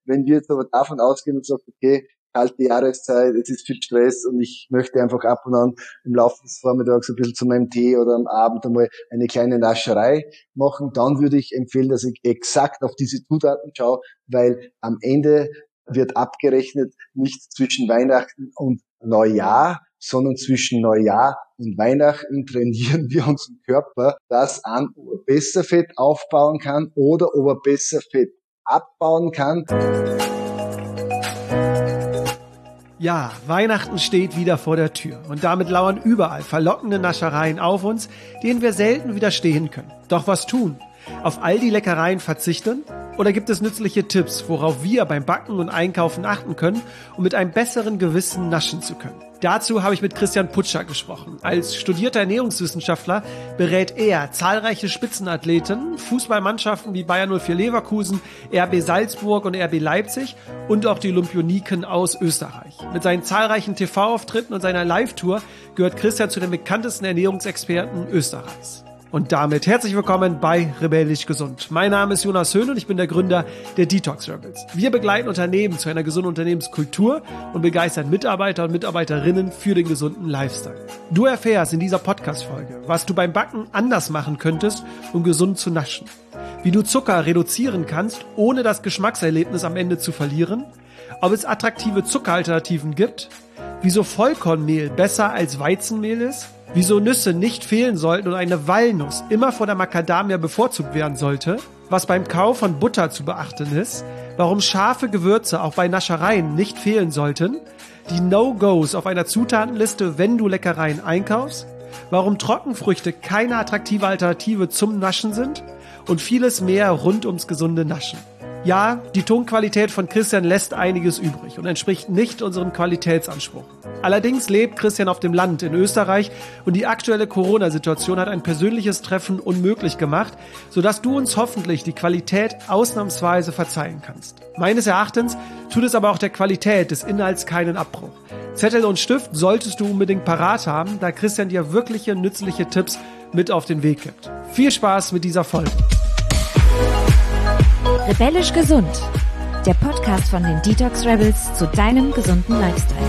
wenn wir jetzt aber davon ausgehen und sagen, okay, kalte Jahreszeit, es ist viel Stress und ich möchte einfach ab und an im Laufe des Vormittags ein bisschen zu meinem Tee oder am Abend einmal eine kleine Nascherei machen, dann würde ich empfehlen, dass ich exakt auf diese Zutaten schaue, weil am Ende wird abgerechnet nicht zwischen Weihnachten und Neujahr, sondern zwischen Neujahr und Weihnachten trainieren wir unseren Körper, dass ob er besser Fett aufbauen kann oder ob er besser Fett abbauen kann. Ja, Weihnachten steht wieder vor der Tür und damit lauern überall verlockende Naschereien auf uns, denen wir selten widerstehen können. Doch was tun? Auf all die Leckereien verzichten? Oder gibt es nützliche Tipps, worauf wir beim Backen und Einkaufen achten können, um mit einem besseren Gewissen naschen zu können? Dazu habe ich mit Christian Putscher gesprochen. Als studierter Ernährungswissenschaftler berät er zahlreiche Spitzenathleten, Fußballmannschaften wie Bayer 04 Leverkusen, RB Salzburg und RB Leipzig und auch die Olympioniken aus Österreich. Mit seinen zahlreichen TV-Auftritten und seiner Live-Tour gehört Christian zu den bekanntesten Ernährungsexperten Österreichs. Und damit herzlich willkommen bei Rebellisch Gesund. Mein Name ist Jonas Höhn und ich bin der Gründer der Detox Rebels. Wir begleiten Unternehmen zu einer gesunden Unternehmenskultur und begeistern Mitarbeiter und Mitarbeiterinnen für den gesunden Lifestyle. Du erfährst in dieser Podcast-Folge, was du beim Backen anders machen könntest, um gesund zu naschen. Wie du Zucker reduzieren kannst, ohne das Geschmackserlebnis am Ende zu verlieren. Ob es attraktive Zuckeralternativen gibt. Wieso Vollkornmehl besser als Weizenmehl ist. Wieso Nüsse nicht fehlen sollten und eine Walnuss immer vor der Macadamia bevorzugt werden sollte, was beim Kauf von Butter zu beachten ist, warum scharfe Gewürze auch bei Naschereien nicht fehlen sollten, die No-Gos auf einer Zutatenliste, wenn du Leckereien einkaufst, warum Trockenfrüchte keine attraktive Alternative zum Naschen sind und vieles mehr rund ums gesunde Naschen. Ja, die Tonqualität von Christian lässt einiges übrig und entspricht nicht unserem Qualitätsanspruch. Allerdings lebt Christian auf dem Land in Österreich und die aktuelle Corona-Situation hat ein persönliches Treffen unmöglich gemacht, sodass du uns hoffentlich die Qualität ausnahmsweise verzeihen kannst. Meines Erachtens tut es aber auch der Qualität des Inhalts keinen Abbruch. Zettel und Stift solltest du unbedingt parat haben, da Christian dir wirkliche nützliche Tipps mit auf den Weg gibt. Viel Spaß mit dieser Folge. Rebellisch Gesund, der Podcast von den Detox Rebels zu deinem gesunden Lifestyle.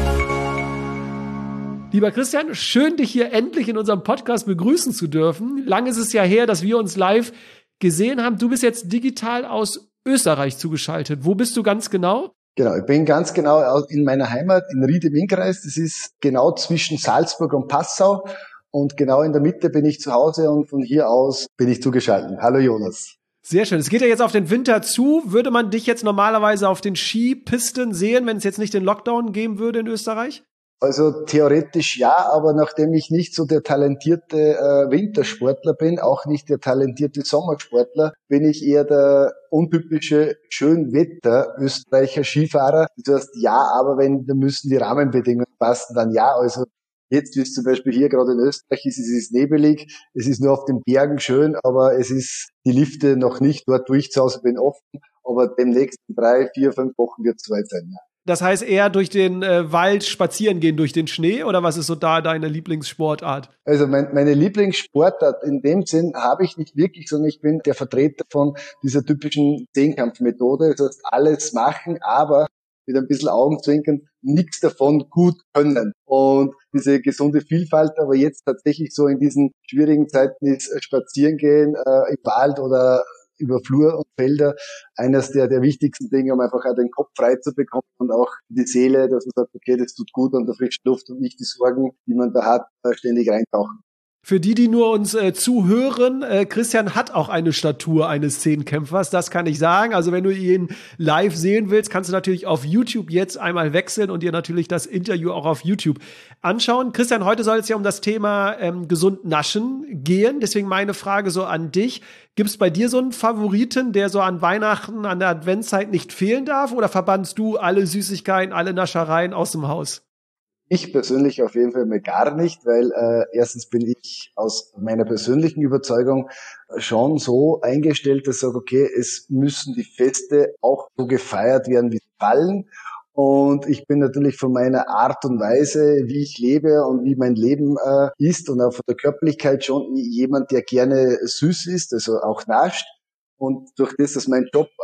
Lieber Christian, schön, dich hier endlich in unserem Podcast begrüßen zu dürfen. Lang ist es ja her, dass wir uns live gesehen haben. Du bist jetzt digital aus Österreich zugeschaltet. Wo bist du ganz genau? Genau, ich bin ganz genau in meiner Heimat in Ried im Innkreis. Das ist genau zwischen Salzburg und Passau. Und genau in der Mitte bin ich zu Hause und von hier aus bin ich zugeschaltet. Hallo Jonas. Sehr schön. Es geht ja jetzt auf den Winter zu. Würde man dich jetzt normalerweise auf den Skipisten sehen, wenn es jetzt nicht den Lockdown geben würde in Österreich? Also theoretisch ja, aber nachdem ich nicht so der talentierte Wintersportler bin, auch nicht der talentierte Sommersportler, bin ich eher der untypische Schönwetter-Österreicher Skifahrer. Das heißt, ja, aber da müssen die Rahmenbedingungen passen, dann ja. Also jetzt, wie es zum Beispiel hier gerade in Österreich ist, es ist nebelig, es ist nur auf den Bergen schön, aber es ist die Lifte noch nicht dort, wo ich zu Hause bin, offen. Aber demnächst in 3, 4, 5 Wochen wird es soweit sein, ja. Das heißt eher durch den Wald spazieren gehen, durch den Schnee, oder was ist so da deine Lieblingssportart? Also meine Lieblingssportart in dem Sinn habe ich nicht wirklich, sondern ich bin der Vertreter von dieser typischen Zehnkampfmethode. Das heißt, alles machen, aber mit ein bisschen Augenzwinkern, nichts davon gut können. Und diese gesunde Vielfalt, aber jetzt tatsächlich so in diesen schwierigen Zeiten ist spazieren gehen im Wald oder über Flur und Felder eines der wichtigsten Dinge, um einfach auch den Kopf frei zu bekommen und auch die Seele, dass man sagt, okay, das tut gut an der frischen Luft und nicht die Sorgen, die man da hat, ständig reintauchen. Für die nur uns zuhören, Christian hat auch eine Statur eines Zehnkämpfers, das kann ich sagen. Also wenn du ihn live sehen willst, kannst du natürlich auf YouTube jetzt einmal wechseln und dir natürlich das Interview auch auf YouTube anschauen. Christian, heute soll es ja um das Thema gesund naschen gehen. Deswegen meine Frage so an dich. Gibt es bei dir so einen Favoriten, der so an Weihnachten, an der Adventszeit nicht fehlen darf? Oder verbannst du alle Süßigkeiten, alle Naschereien aus dem Haus? Ich persönlich auf jeden Fall mal gar nicht, weil erstens bin ich aus meiner persönlichen Überzeugung schon so eingestellt, dass ich sage, okay, es müssen die Feste auch so gefeiert werden, wie sie fallen. Und ich bin natürlich von meiner Art und Weise, wie ich lebe und wie mein Leben ist und auch von der Körperlichkeit schon jemand, der gerne süß ist, also auch nascht. Und durch das, dass mein Job auch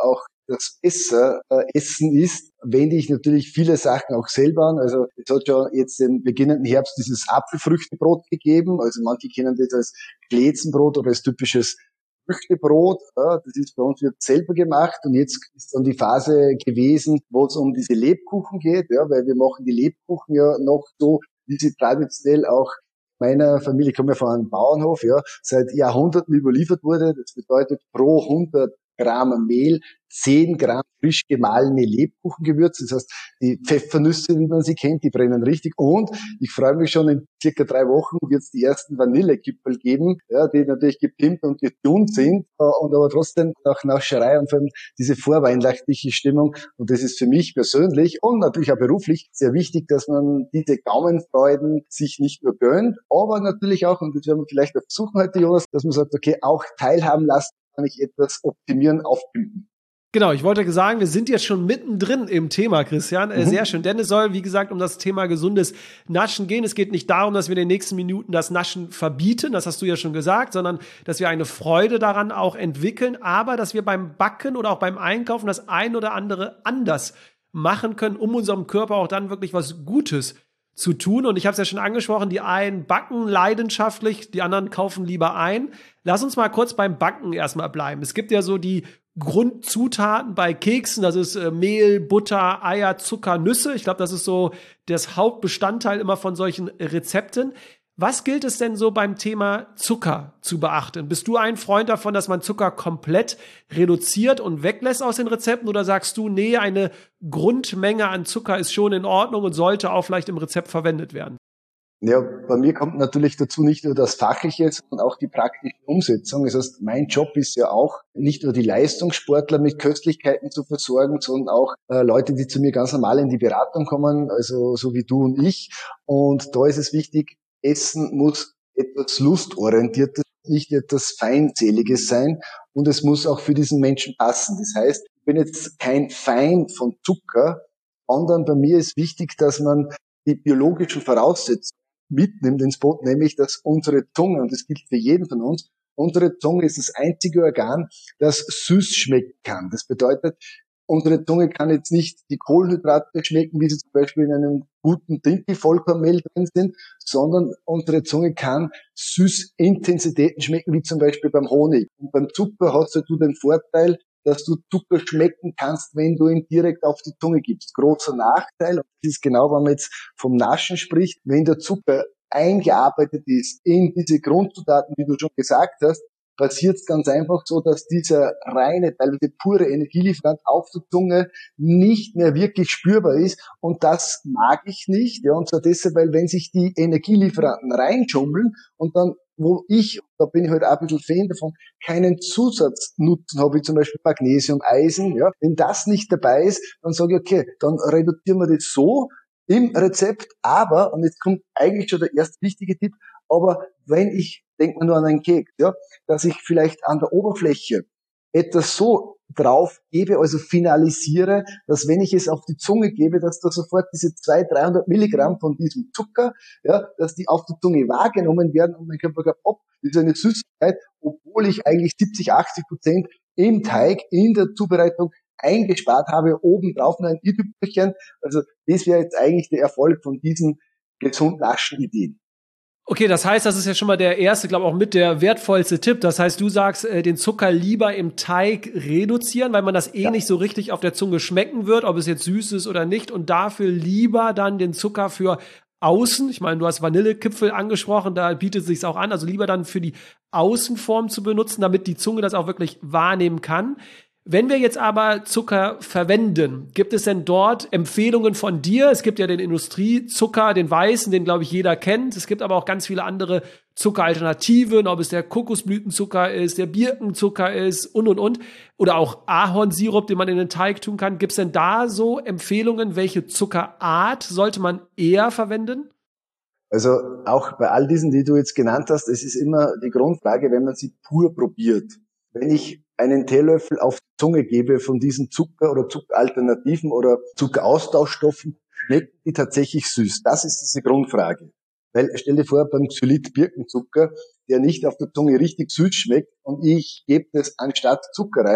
das besser Essen ist, wende ich natürlich viele Sachen auch selber an. Also es hat schon jetzt im beginnenden Herbst dieses Apfelfrüchtebrot gegeben. Also manche kennen das als Glätzenbrot oder als typisches Früchtebrot. Ja, das ist bei uns wird selber gemacht. Und jetzt ist dann die Phase gewesen, wo es um diese Lebkuchen geht. Ja, weil wir machen die Lebkuchen ja noch so, wie sie traditionell auch meiner Familie, ich komme ja von einem Bauernhof, ja, seit Jahrhunderten überliefert wurde. Das bedeutet pro 100 Gramm Mehl 10 Gramm frisch gemahlene Lebkuchengewürze. Das heißt, die Pfeffernüsse, wie man sie kennt, die brennen richtig. Und ich freue mich schon, in circa 3 Wochen wird es die ersten Vanillekipferl geben, ja, die natürlich gepimpt und getunt sind, und aber trotzdem nach Nascherei und vor allem diese vorweihnachtliche Stimmung. Und das ist für mich persönlich und natürlich auch beruflich sehr wichtig, dass man diese Gaumenfreuden sich nicht nur gönnt, aber natürlich auch, und das werden wir vielleicht auch versuchen heute, Jonas, dass man sagt, okay, auch teilhaben lassen, kann ich etwas optimieren, aufpimpen. Genau, ich wollte sagen, wir sind jetzt schon mittendrin im Thema, Christian. Sehr schön, denn es soll, wie gesagt, um das Thema gesundes Naschen gehen. Es geht nicht darum, dass wir in den nächsten Minuten das Naschen verbieten, das hast du ja schon gesagt, sondern dass wir eine Freude daran auch entwickeln, aber dass wir beim Backen oder auch beim Einkaufen das ein oder andere anders machen können, um unserem Körper auch dann wirklich was Gutes zu tun. Und ich habe es ja schon angesprochen, die einen backen leidenschaftlich, die anderen kaufen lieber ein. Lass uns mal kurz beim Backen erstmal bleiben. Es gibt ja so die Grundzutaten bei Keksen, das ist Mehl, Butter, Eier, Zucker, Nüsse. Ich glaube, das ist so das Hauptbestandteil immer von solchen Rezepten. Was gilt es denn so beim Thema Zucker zu beachten? Bist du ein Freund davon, dass man Zucker komplett reduziert und weglässt aus den Rezepten? Oder sagst du, nee, eine Grundmenge an Zucker ist schon in Ordnung und sollte auch vielleicht im Rezept verwendet werden? Ja, bei mir kommt natürlich dazu nicht nur das Fachliche, sondern auch die praktische Umsetzung. Das heißt, mein Job ist ja auch, nicht nur die Leistungssportler mit Köstlichkeiten zu versorgen, sondern auch Leute, die zu mir ganz normal in die Beratung kommen, also so wie du und ich. Und da ist es wichtig, Essen muss etwas lustorientiertes, nicht etwas Feindseliges sein. Und es muss auch für diesen Menschen passen. Das heißt, ich bin jetzt kein Feind von Zucker, sondern bei mir ist wichtig, dass man die biologischen Voraussetzungen mitnimmt ins Boot, nämlich dass unsere Zunge, und das gilt für jeden von uns, unsere Zunge ist das einzige Organ, das süß schmecken kann. Das bedeutet, unsere Zunge kann jetzt nicht die Kohlenhydrate schmecken, wie sie zum Beispiel in einem guten Dinkelvollkornmehl drin sind, sondern unsere Zunge kann Süßintensitäten schmecken, wie zum Beispiel beim Honig. Und beim Zucker hast du den Vorteil, dass du Zucker schmecken kannst, wenn du ihn direkt auf die Zunge gibst. Großer Nachteil, und das ist genau, wenn man jetzt vom Naschen spricht, wenn der Zucker eingearbeitet ist in diese Grundzutaten, wie du schon gesagt hast, passiert es ganz einfach so, dass dieser reine, teilweise pure Energielieferant auf der Zunge nicht mehr wirklich spürbar ist. Und das mag ich nicht. Ja, und zwar deshalb, weil wenn sich die Energielieferanten reinschummeln und dann, wo ich, da bin ich halt auch ein bisschen Fan davon, keinen Zusatznutzen habe, wie zum Beispiel Magnesium, Eisen, ja, wenn das nicht dabei ist, dann sage ich, okay, dann reduzieren wir das so im Rezept, aber, und jetzt kommt eigentlich schon der erste wichtige Tipp, aber wenn ich, denkt man nur an einen Keks, ja, dass ich vielleicht an der Oberfläche etwas so drauf gebe, also finalisiere, dass wenn ich es auf die Zunge gebe, dass da sofort diese 200-300 Milligramm von diesem Zucker, ja, dass die auf der Zunge wahrgenommen werden und mein Körper sagt, oh, das ist eine Süßigkeit, obwohl ich eigentlich 70-80% im Teig, in der Zubereitung eingespart habe, obendrauf noch ein i-Tüpfelchen. Also das wäre jetzt eigentlich der Erfolg von diesen gesund naschen Ideen. Okay, das heißt, das ist ja schon mal der erste, glaube ich, auch mit der wertvollste Tipp. Das heißt, du sagst, den Zucker lieber im Teig reduzieren, weil man das nicht so richtig auf der Zunge schmecken wird, ob es jetzt süß ist oder nicht. Und dafür lieber dann den Zucker für außen, ich meine, du hast Vanillekipferl angesprochen, da bietet es sich auch an, also lieber dann für die Außenform zu benutzen, damit die Zunge das auch wirklich wahrnehmen kann. Wenn wir jetzt aber Zucker verwenden, gibt es denn dort Empfehlungen von dir? Es gibt ja den Industriezucker, den weißen, den, glaube ich, jeder kennt. Es gibt aber auch ganz viele andere Zuckeralternativen, ob es der Kokosblütenzucker ist, der Birkenzucker ist und. Oder auch Ahornsirup, den man in den Teig tun kann. Gibt es denn da so Empfehlungen, welche Zuckerart sollte man eher verwenden? Also auch bei all diesen, die du jetzt genannt hast, es ist immer die Grundfrage, wenn man sie pur probiert. Wenn ich einen Teelöffel auf die Zunge gebe von diesen Zucker oder Zuckeralternativen oder Zuckeraustauschstoffen, schmecken die tatsächlich süß? Das ist diese Grundfrage. Weil stell dir vor, beim Xylit-Birkenzucker, der nicht auf der Zunge richtig süß schmeckt und ich gebe das anstatt Zucker rein,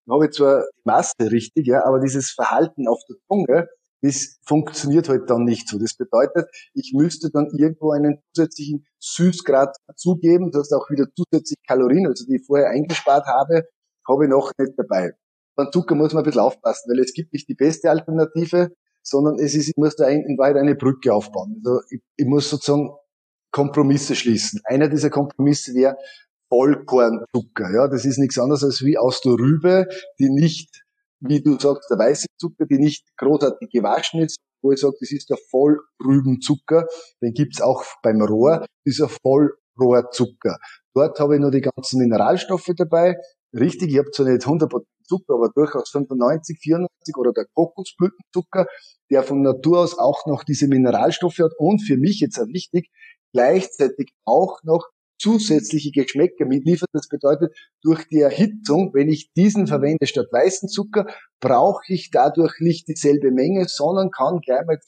dann habe ich zwar die Masse richtig, ja, aber dieses Verhalten auf der Zunge, das funktioniert halt dann nicht so. Das bedeutet, ich müsste dann irgendwo einen zusätzlichen Süßgrad zugeben, das heißt auch wieder zusätzlich Kalorien, also die ich vorher eingespart habe ich noch nicht dabei. Beim Zucker muss man ein bisschen aufpassen, weil es gibt nicht die beste Alternative, sondern ich muss da in Wahrheit eine Brücke aufbauen. Also ich muss sozusagen Kompromisse schließen. Einer dieser Kompromisse wäre Vollkornzucker. Ja, das ist nichts anderes als wie aus der Rübe, die nicht, wie du sagst, der weiße Zucker, die nicht großartig gewaschen ist, wo ich sage, das ist der Vollrübenzucker. Den gibt's auch beim Rohr, dieser Vollrohrzucker. Dort habe ich nur die ganzen Mineralstoffe dabei. Richtig, ich habe zwar nicht 100% Zucker, aber durchaus 95, 94 oder der Kokosblütenzucker, der von Natur aus auch noch diese Mineralstoffe hat und für mich jetzt auch wichtig, gleichzeitig auch noch zusätzliche Geschmäcker mitliefert. Das bedeutet, durch die Erhitzung, wenn ich diesen verwende statt weißen Zucker, brauche ich dadurch nicht dieselbe Menge, sondern kann gleich mal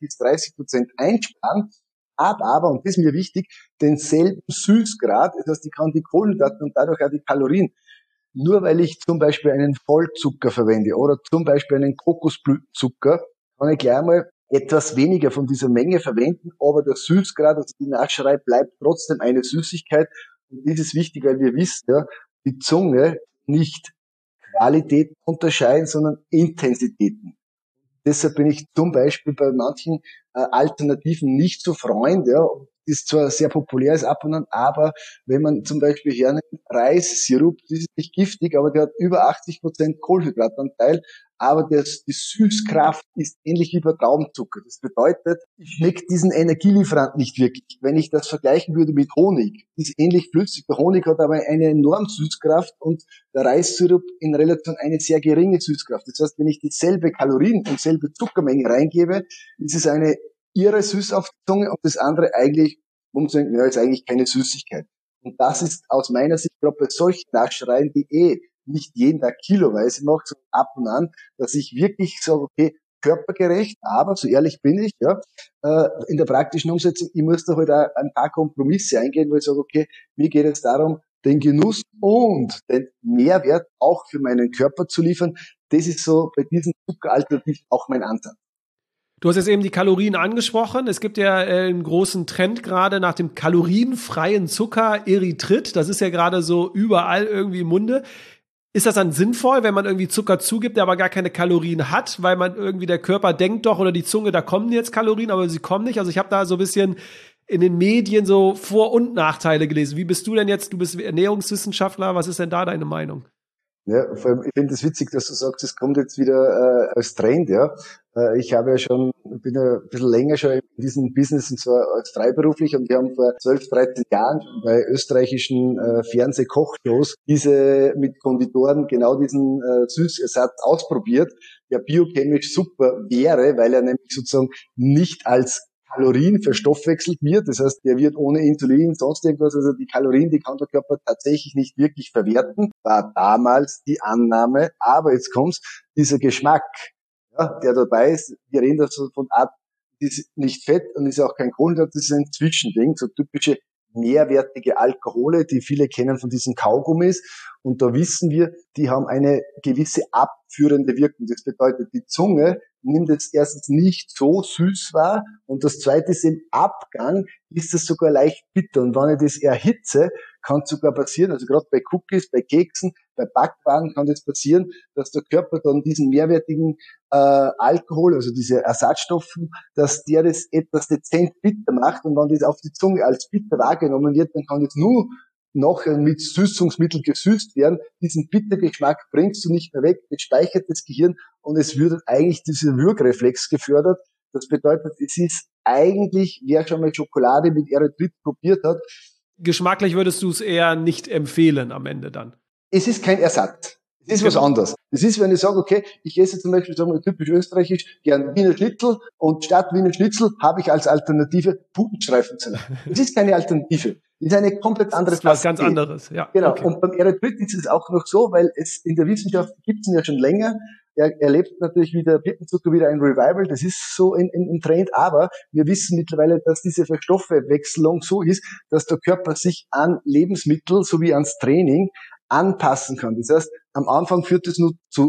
20-30% einsparen. Aber, und das ist mir wichtig, denselben Süßgrad, das heißt, ich kann die Kohlenhydrate und dadurch auch die Kalorien. Nur weil ich zum Beispiel einen Vollzucker verwende oder zum Beispiel einen Kokosblütenzucker, kann ich gleich mal etwas weniger von dieser Menge verwenden, aber der Süßgrad, also die Nascherei, bleibt trotzdem eine Süßigkeit. Und das ist wichtig, weil wir wissen, ja, die Zunge nicht Qualitäten unterscheiden, sondern Intensitäten. Deshalb bin ich zum Beispiel bei manchen Alternativen nicht so Freund, ja, ist zwar sehr populär, ist ab und an, aber wenn man zum Beispiel hernimmt, Reissirup, das ist nicht giftig, aber der hat über 80% Kohlenhydratanteil, aber die Süßkraft ist ähnlich wie bei Traubenzucker. Das bedeutet, ich schmecke diesen Energielieferant nicht wirklich. Wenn ich das vergleichen würde mit Honig, ist ähnlich flüssig. Der Honig hat aber eine enorme Süßkraft und der Reissirup in Relation eine sehr geringe Süßkraft. Das heißt, wenn ich dieselbe Kalorien und selbe Zuckermenge reingebe, ist es eine irre süß auf die Zunge und das andere eigentlich, umzudenken, ja, ist eigentlich keine Süßigkeit. Und das ist aus meiner Sicht gerade bei solchen Naschereien, die nicht jeden Tag kiloweise macht, sondern ab und an, dass ich wirklich sage, okay, körpergerecht, aber so ehrlich bin ich, ja, in der praktischen Umsetzung, ich muss da halt auch ein paar Kompromisse eingehen, wo ich sage, okay, mir geht es darum, den Genuss und den Mehrwert auch für meinen Körper zu liefern. Das ist so bei diesen Zuckeralternativen auch mein Ansatz. Du hast jetzt eben die Kalorien angesprochen. Es gibt ja einen großen Trend gerade nach dem kalorienfreien Zucker, Erythrit. Das ist ja gerade so überall irgendwie im Munde. Ist das dann sinnvoll, wenn man irgendwie Zucker zugibt, der aber gar keine Kalorien hat, weil man irgendwie der Körper denkt doch oder die Zunge, da kommen jetzt Kalorien, aber sie kommen nicht? Also ich habe da so ein bisschen in den Medien so Vor- und Nachteile gelesen. Wie bist du denn jetzt? Du bist Ernährungswissenschaftler. Was ist denn da deine Meinung? Ja, vor allem, ich finde es witzig, dass du sagst, es kommt jetzt wieder als Trend, ja. Ich habe ja schon, bin ja ein bisschen länger schon in diesem Business, und zwar als freiberuflich, und wir haben vor 12, 13 Jahren schon bei österreichischen Fernsehkochshows diese mit Konditoren genau diesen Süßersatz ausprobiert, der biochemisch super wäre, weil er nämlich sozusagen nicht als Kalorien verstoffwechselt wird. Das heißt, der wird ohne Insulin, sonst irgendwas, also die Kalorien, die kann der Körper tatsächlich nicht wirklich verwerten, war damals die Annahme. Aber jetzt kommt's, dieser Geschmack, ja, der dabei ist, wir reden da so von Art, ist nicht Fett und ist auch kein Kohlenhydrat, das ist ein Zwischending, so typische mehrwertige Alkohole, die viele kennen von diesen Kaugummis. Und da wissen wir, die haben eine gewisse abführende Wirkung. Das bedeutet, die Zunge nimmt es erstens nicht so süß wahr und das zweite ist, im Abgang ist es sogar leicht bitter. Und wenn ich das erhitze, kann es sogar passieren, also gerade bei Cookies, bei Keksen, bei Backwaren kann das passieren, dass der Körper dann diesen mehrwertigen Alkohol, also diese Ersatzstoffen, dass der das etwas dezent bitter macht, und wenn das auf die Zunge als bitter wahrgenommen wird, dann kann das nur noch mit Süßungsmittel gesüßt werden. Diesen Bittergeschmack bringst du nicht mehr weg, das speichert das Gehirn und es wird eigentlich dieser Würgereflex gefördert. Das bedeutet, es ist eigentlich, wer schon mal Schokolade mit Erythrit probiert hat, geschmacklich würdest du es eher nicht empfehlen am Ende dann? Es ist kein Ersatz. Es ist was anderes. Es ist, wenn ich sage, okay, ich esse zum Beispiel, sagen wir typisch österreichisch, gern Wiener Schnitzel, und statt Wiener Schnitzel habe ich als Alternative Putenstreifensalat. Es ist keine Alternative. Es ist eine komplett andere Qualität. Das ist was ganz anderes, ja. Genau. Okay. Und beim Erythrit ist es auch noch so, weil es in der Wissenschaft gibt es ihn ja schon länger. Er erlebt natürlich wieder Birkenzucker wieder ein Revival. Das ist so im Trend. Aber wir wissen mittlerweile, dass diese Verstoffwechselung so ist, dass der Körper sich an Lebensmittel sowie ans Training anpassen kann. Das heißt, am Anfang führt es nur zu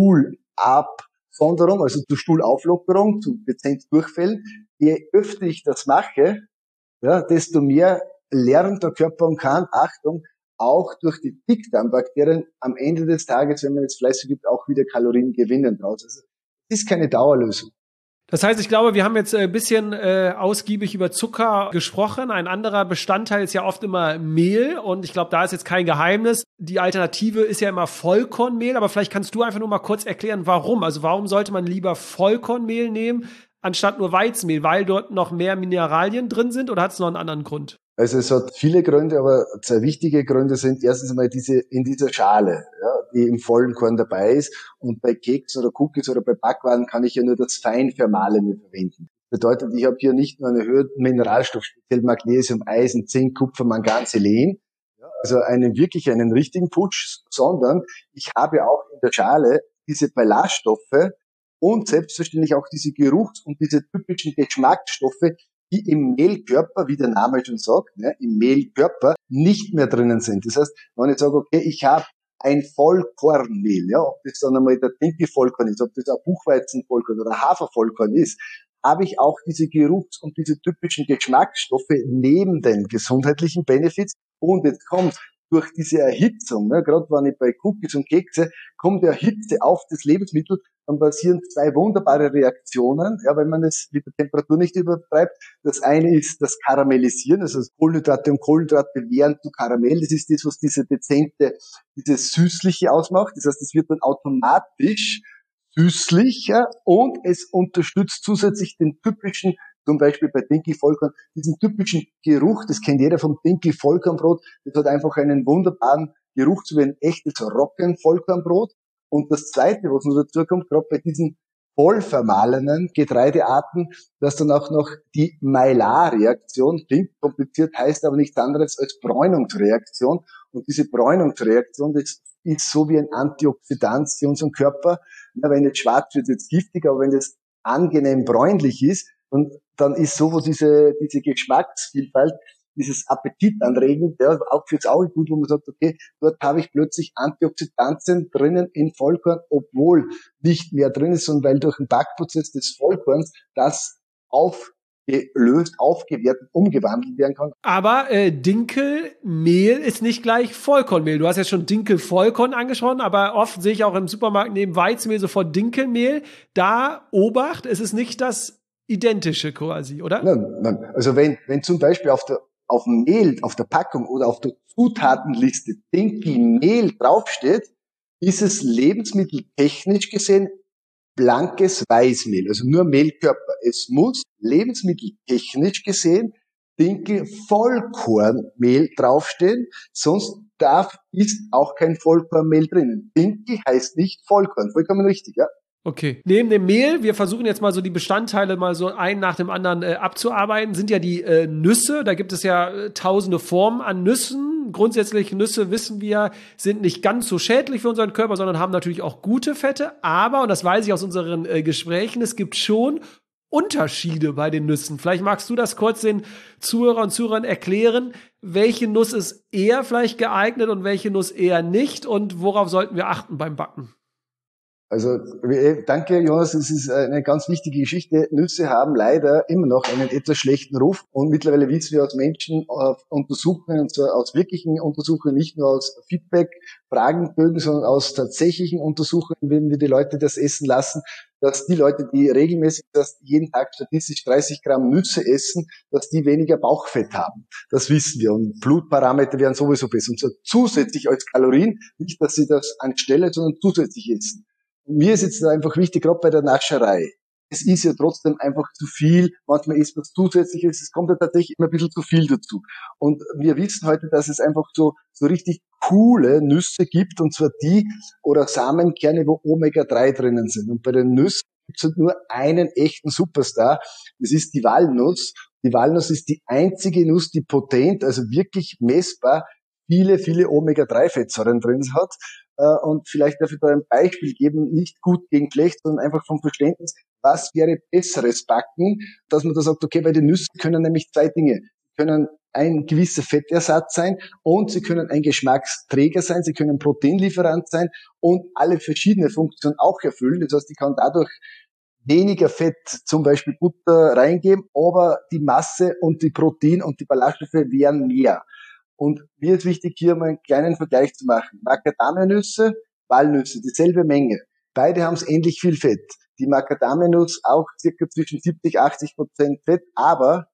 Stuhlabsonderung, also zu Stuhlauflockerung, zu dezent Durchfällen. Je öfter ich das mache, ja, desto mehr lernt der Körper und kann, Achtung, auch durch die Dickdarmbakterien am Ende des Tages, wenn man jetzt fleißig gibt, auch wieder Kalorien gewinnen draus. Also, das ist keine Dauerlösung. Das heißt, ich glaube, wir haben jetzt ein bisschen ausgiebig über Zucker gesprochen. Ein anderer Bestandteil ist ja oft immer Mehl und ich glaube, da ist jetzt kein Geheimnis. Die Alternative ist ja immer Vollkornmehl, aber vielleicht kannst du einfach nur mal kurz erklären, warum. Also warum sollte man lieber Vollkornmehl nehmen, anstatt nur Weizenmehl? Weil dort noch mehr Mineralien drin sind oder hat es noch einen anderen Grund? Also es hat viele Gründe, aber zwei wichtige Gründe sind erstens einmal diese in dieser Schale, ja, die im vollen Korn dabei ist. Und bei Keks oder Cookies oder bei Backwaren kann ich ja nur das fein vermahlene verwenden. Das bedeutet, ich habe hier nicht nur einen erhöhten Mineralstoff, speziell Magnesium, Eisen, Zink, Kupfer, Mangan, Selen, ja, also einen richtigen Putsch, sondern ich habe auch in der Schale diese Ballaststoffe und selbstverständlich auch diese Geruchs- und diese typischen Geschmacksstoffe, die im Mehlkörper, wie der Name schon sagt, ne, im Mehlkörper nicht mehr drinnen sind. Das heißt, wenn ich sage, okay, ich habe ein Vollkornmehl, ja, ob das dann einmal der Dinkelvollkorn ist, ob das ein Buchweizenvollkorn oder Hafervollkorn ist, habe ich auch diese Geruchs- und diese typischen Geschmacksstoffe neben den gesundheitlichen Benefits. Und jetzt kommt durch diese Erhitzung, ne, gerade wenn ich bei Cookies und Kekse, kommt die Hitze auf das Lebensmittel, dann passieren zwei wunderbare Reaktionen, ja, wenn man es mit der Temperatur nicht übertreibt. Das eine ist das Karamellisieren, also das Kohlenhydrate und Kohlenhydrate werden zu Karamell. Das ist das, was dieses Süßliche ausmacht. Das heißt, es wird dann automatisch süßlicher und es unterstützt zusätzlich den typischen, zum Beispiel bei Dinkelvollkorn, diesen typischen Geruch, das kennt jeder vom Dinkelvollkornbrot, das hat einfach einen wunderbaren Geruch zu wie ein echtes Roggenvollkornbrot. Und das Zweite, was noch dazu kommt, gerade bei diesen vollvermahlenen Getreidearten, dass dann auch noch die Maillard-Reaktion, klingt kompliziert, heißt aber nichts anderes als Bräunungsreaktion. Und diese Bräunungsreaktion, das ist so wie ein Antioxidant für unseren Körper. Ja, wenn jetzt schwarz wird, ist es giftig, aber wenn das angenehm bräunlich ist, und dann ist so diese Geschmacksvielfalt, dieses Appetitanregend, ja, auch fürs Auge gut, wo man sagt, okay, dort habe ich plötzlich Antioxidantien drinnen in Vollkorn, obwohl nicht mehr drin ist, sondern weil durch den Backprozess des Vollkorns das aufgelöst, aufgewertet, umgewandelt werden kann. Aber Dinkelmehl ist nicht gleich Vollkornmehl. Du hast ja schon Dinkelvollkorn angesprochen, aber oft sehe ich auch im Supermarkt neben Weizenmehl sofort Dinkelmehl. Da Obacht, es ist nicht das Identische quasi, oder? Nein. Also wenn zum Beispiel auf dem Mehl, auf der Packung oder auf der Zutatenliste Dinkelmehl draufsteht, ist es lebensmitteltechnisch gesehen blankes Weißmehl, also nur Mehlkörper. Es muss lebensmitteltechnisch gesehen Dinkel-Vollkornmehl draufstehen, sonst ist auch kein Vollkornmehl drinnen. Dinkel heißt nicht Vollkorn, vollkommen richtig, ja. Okay. Neben dem Mehl, wir versuchen jetzt mal so die Bestandteile mal so einen nach dem anderen abzuarbeiten, sind ja die Nüsse. Da gibt es ja tausende Formen an Nüssen. Grundsätzlich Nüsse, wissen wir, sind nicht ganz so schädlich für unseren Körper, sondern haben natürlich auch gute Fette. Aber, und das weiß ich aus unseren Gesprächen, es gibt schon Unterschiede bei den Nüssen. Vielleicht magst du das kurz den Zuhörer und Zuhörern erklären, welche Nuss ist eher vielleicht geeignet und welche Nuss eher nicht und worauf sollten wir achten beim Backen? Also danke, Jonas, das ist eine ganz wichtige Geschichte. Nüsse haben leider immer noch einen etwas schlechten Ruf und mittlerweile wissen wir aus Untersuchungen, und zwar aus wirklichen Untersuchungen, nicht nur aus Feedback, Fragenbögen, sondern aus tatsächlichen Untersuchungen, wenn wir die Leute das essen lassen, dass die Leute, die regelmäßig jeden Tag statistisch 30 Gramm Nüsse essen, dass die weniger Bauchfett haben. Das wissen wir. Und Blutparameter werden sowieso besser. Und zwar zusätzlich als Kalorien, nicht, dass sie das anstelle, sondern zusätzlich essen. Mir ist jetzt einfach wichtig, gerade bei der Nascherei. Es ist ja trotzdem einfach zu viel. Manchmal ist was Zusätzliches. Es kommt ja tatsächlich immer ein bisschen zu viel dazu. Und wir wissen heute, dass es einfach so richtig coole Nüsse gibt, und zwar die oder Samenkerne, wo Omega-3 drinnen sind. Und bei den Nüssen gibt es halt nur einen echten Superstar. Das ist die Walnuss. Die Walnuss ist die einzige Nuss, die potent, also wirklich messbar viele Omega-3-Fettsäuren drin hat. Und vielleicht darf ich da ein Beispiel geben, nicht gut gegen schlecht, sondern einfach vom Verständnis, was wäre besseres Backen, dass man da sagt, okay, bei den Nüssen können nämlich zwei Dinge. Sie können ein gewisser Fettersatz sein und sie können ein Geschmacksträger sein, sie können Proteinlieferant sein und alle verschiedene Funktionen auch erfüllen. Das heißt, ich kann dadurch weniger Fett, zum Beispiel Butter, reingeben, aber die Masse und die Protein und die Ballaststoffe wären mehr. Und mir ist wichtig, hier mal einen kleinen Vergleich zu machen. Macadamianüsse, Walnüsse, dieselbe Menge. Beide haben es ähnlich viel Fett. Die Macadamianuss auch circa zwischen 70-80% Fett, aber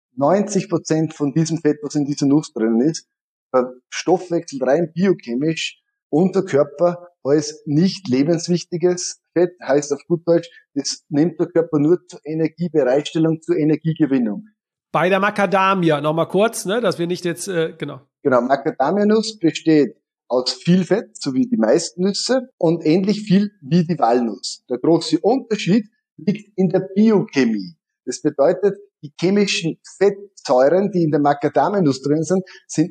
90% von diesem Fett, was in dieser Nuss drin ist, verstoffwechselt rein biochemisch unser Körper als nicht lebenswichtiges Fett, heißt auf gut Deutsch, das nimmt der Körper nur zur Energiebereitstellung, zur Energiegewinnung. Bei der Macadamia, nochmal kurz, ne, dass wir nicht jetzt, genau. Genau, Macadamianuss besteht aus viel Fett, so wie die meisten Nüsse, und ähnlich viel wie die Walnuss. Der große Unterschied liegt in der Biochemie. Das bedeutet, die chemischen Fettsäuren, die in der Macadamianuss drin sind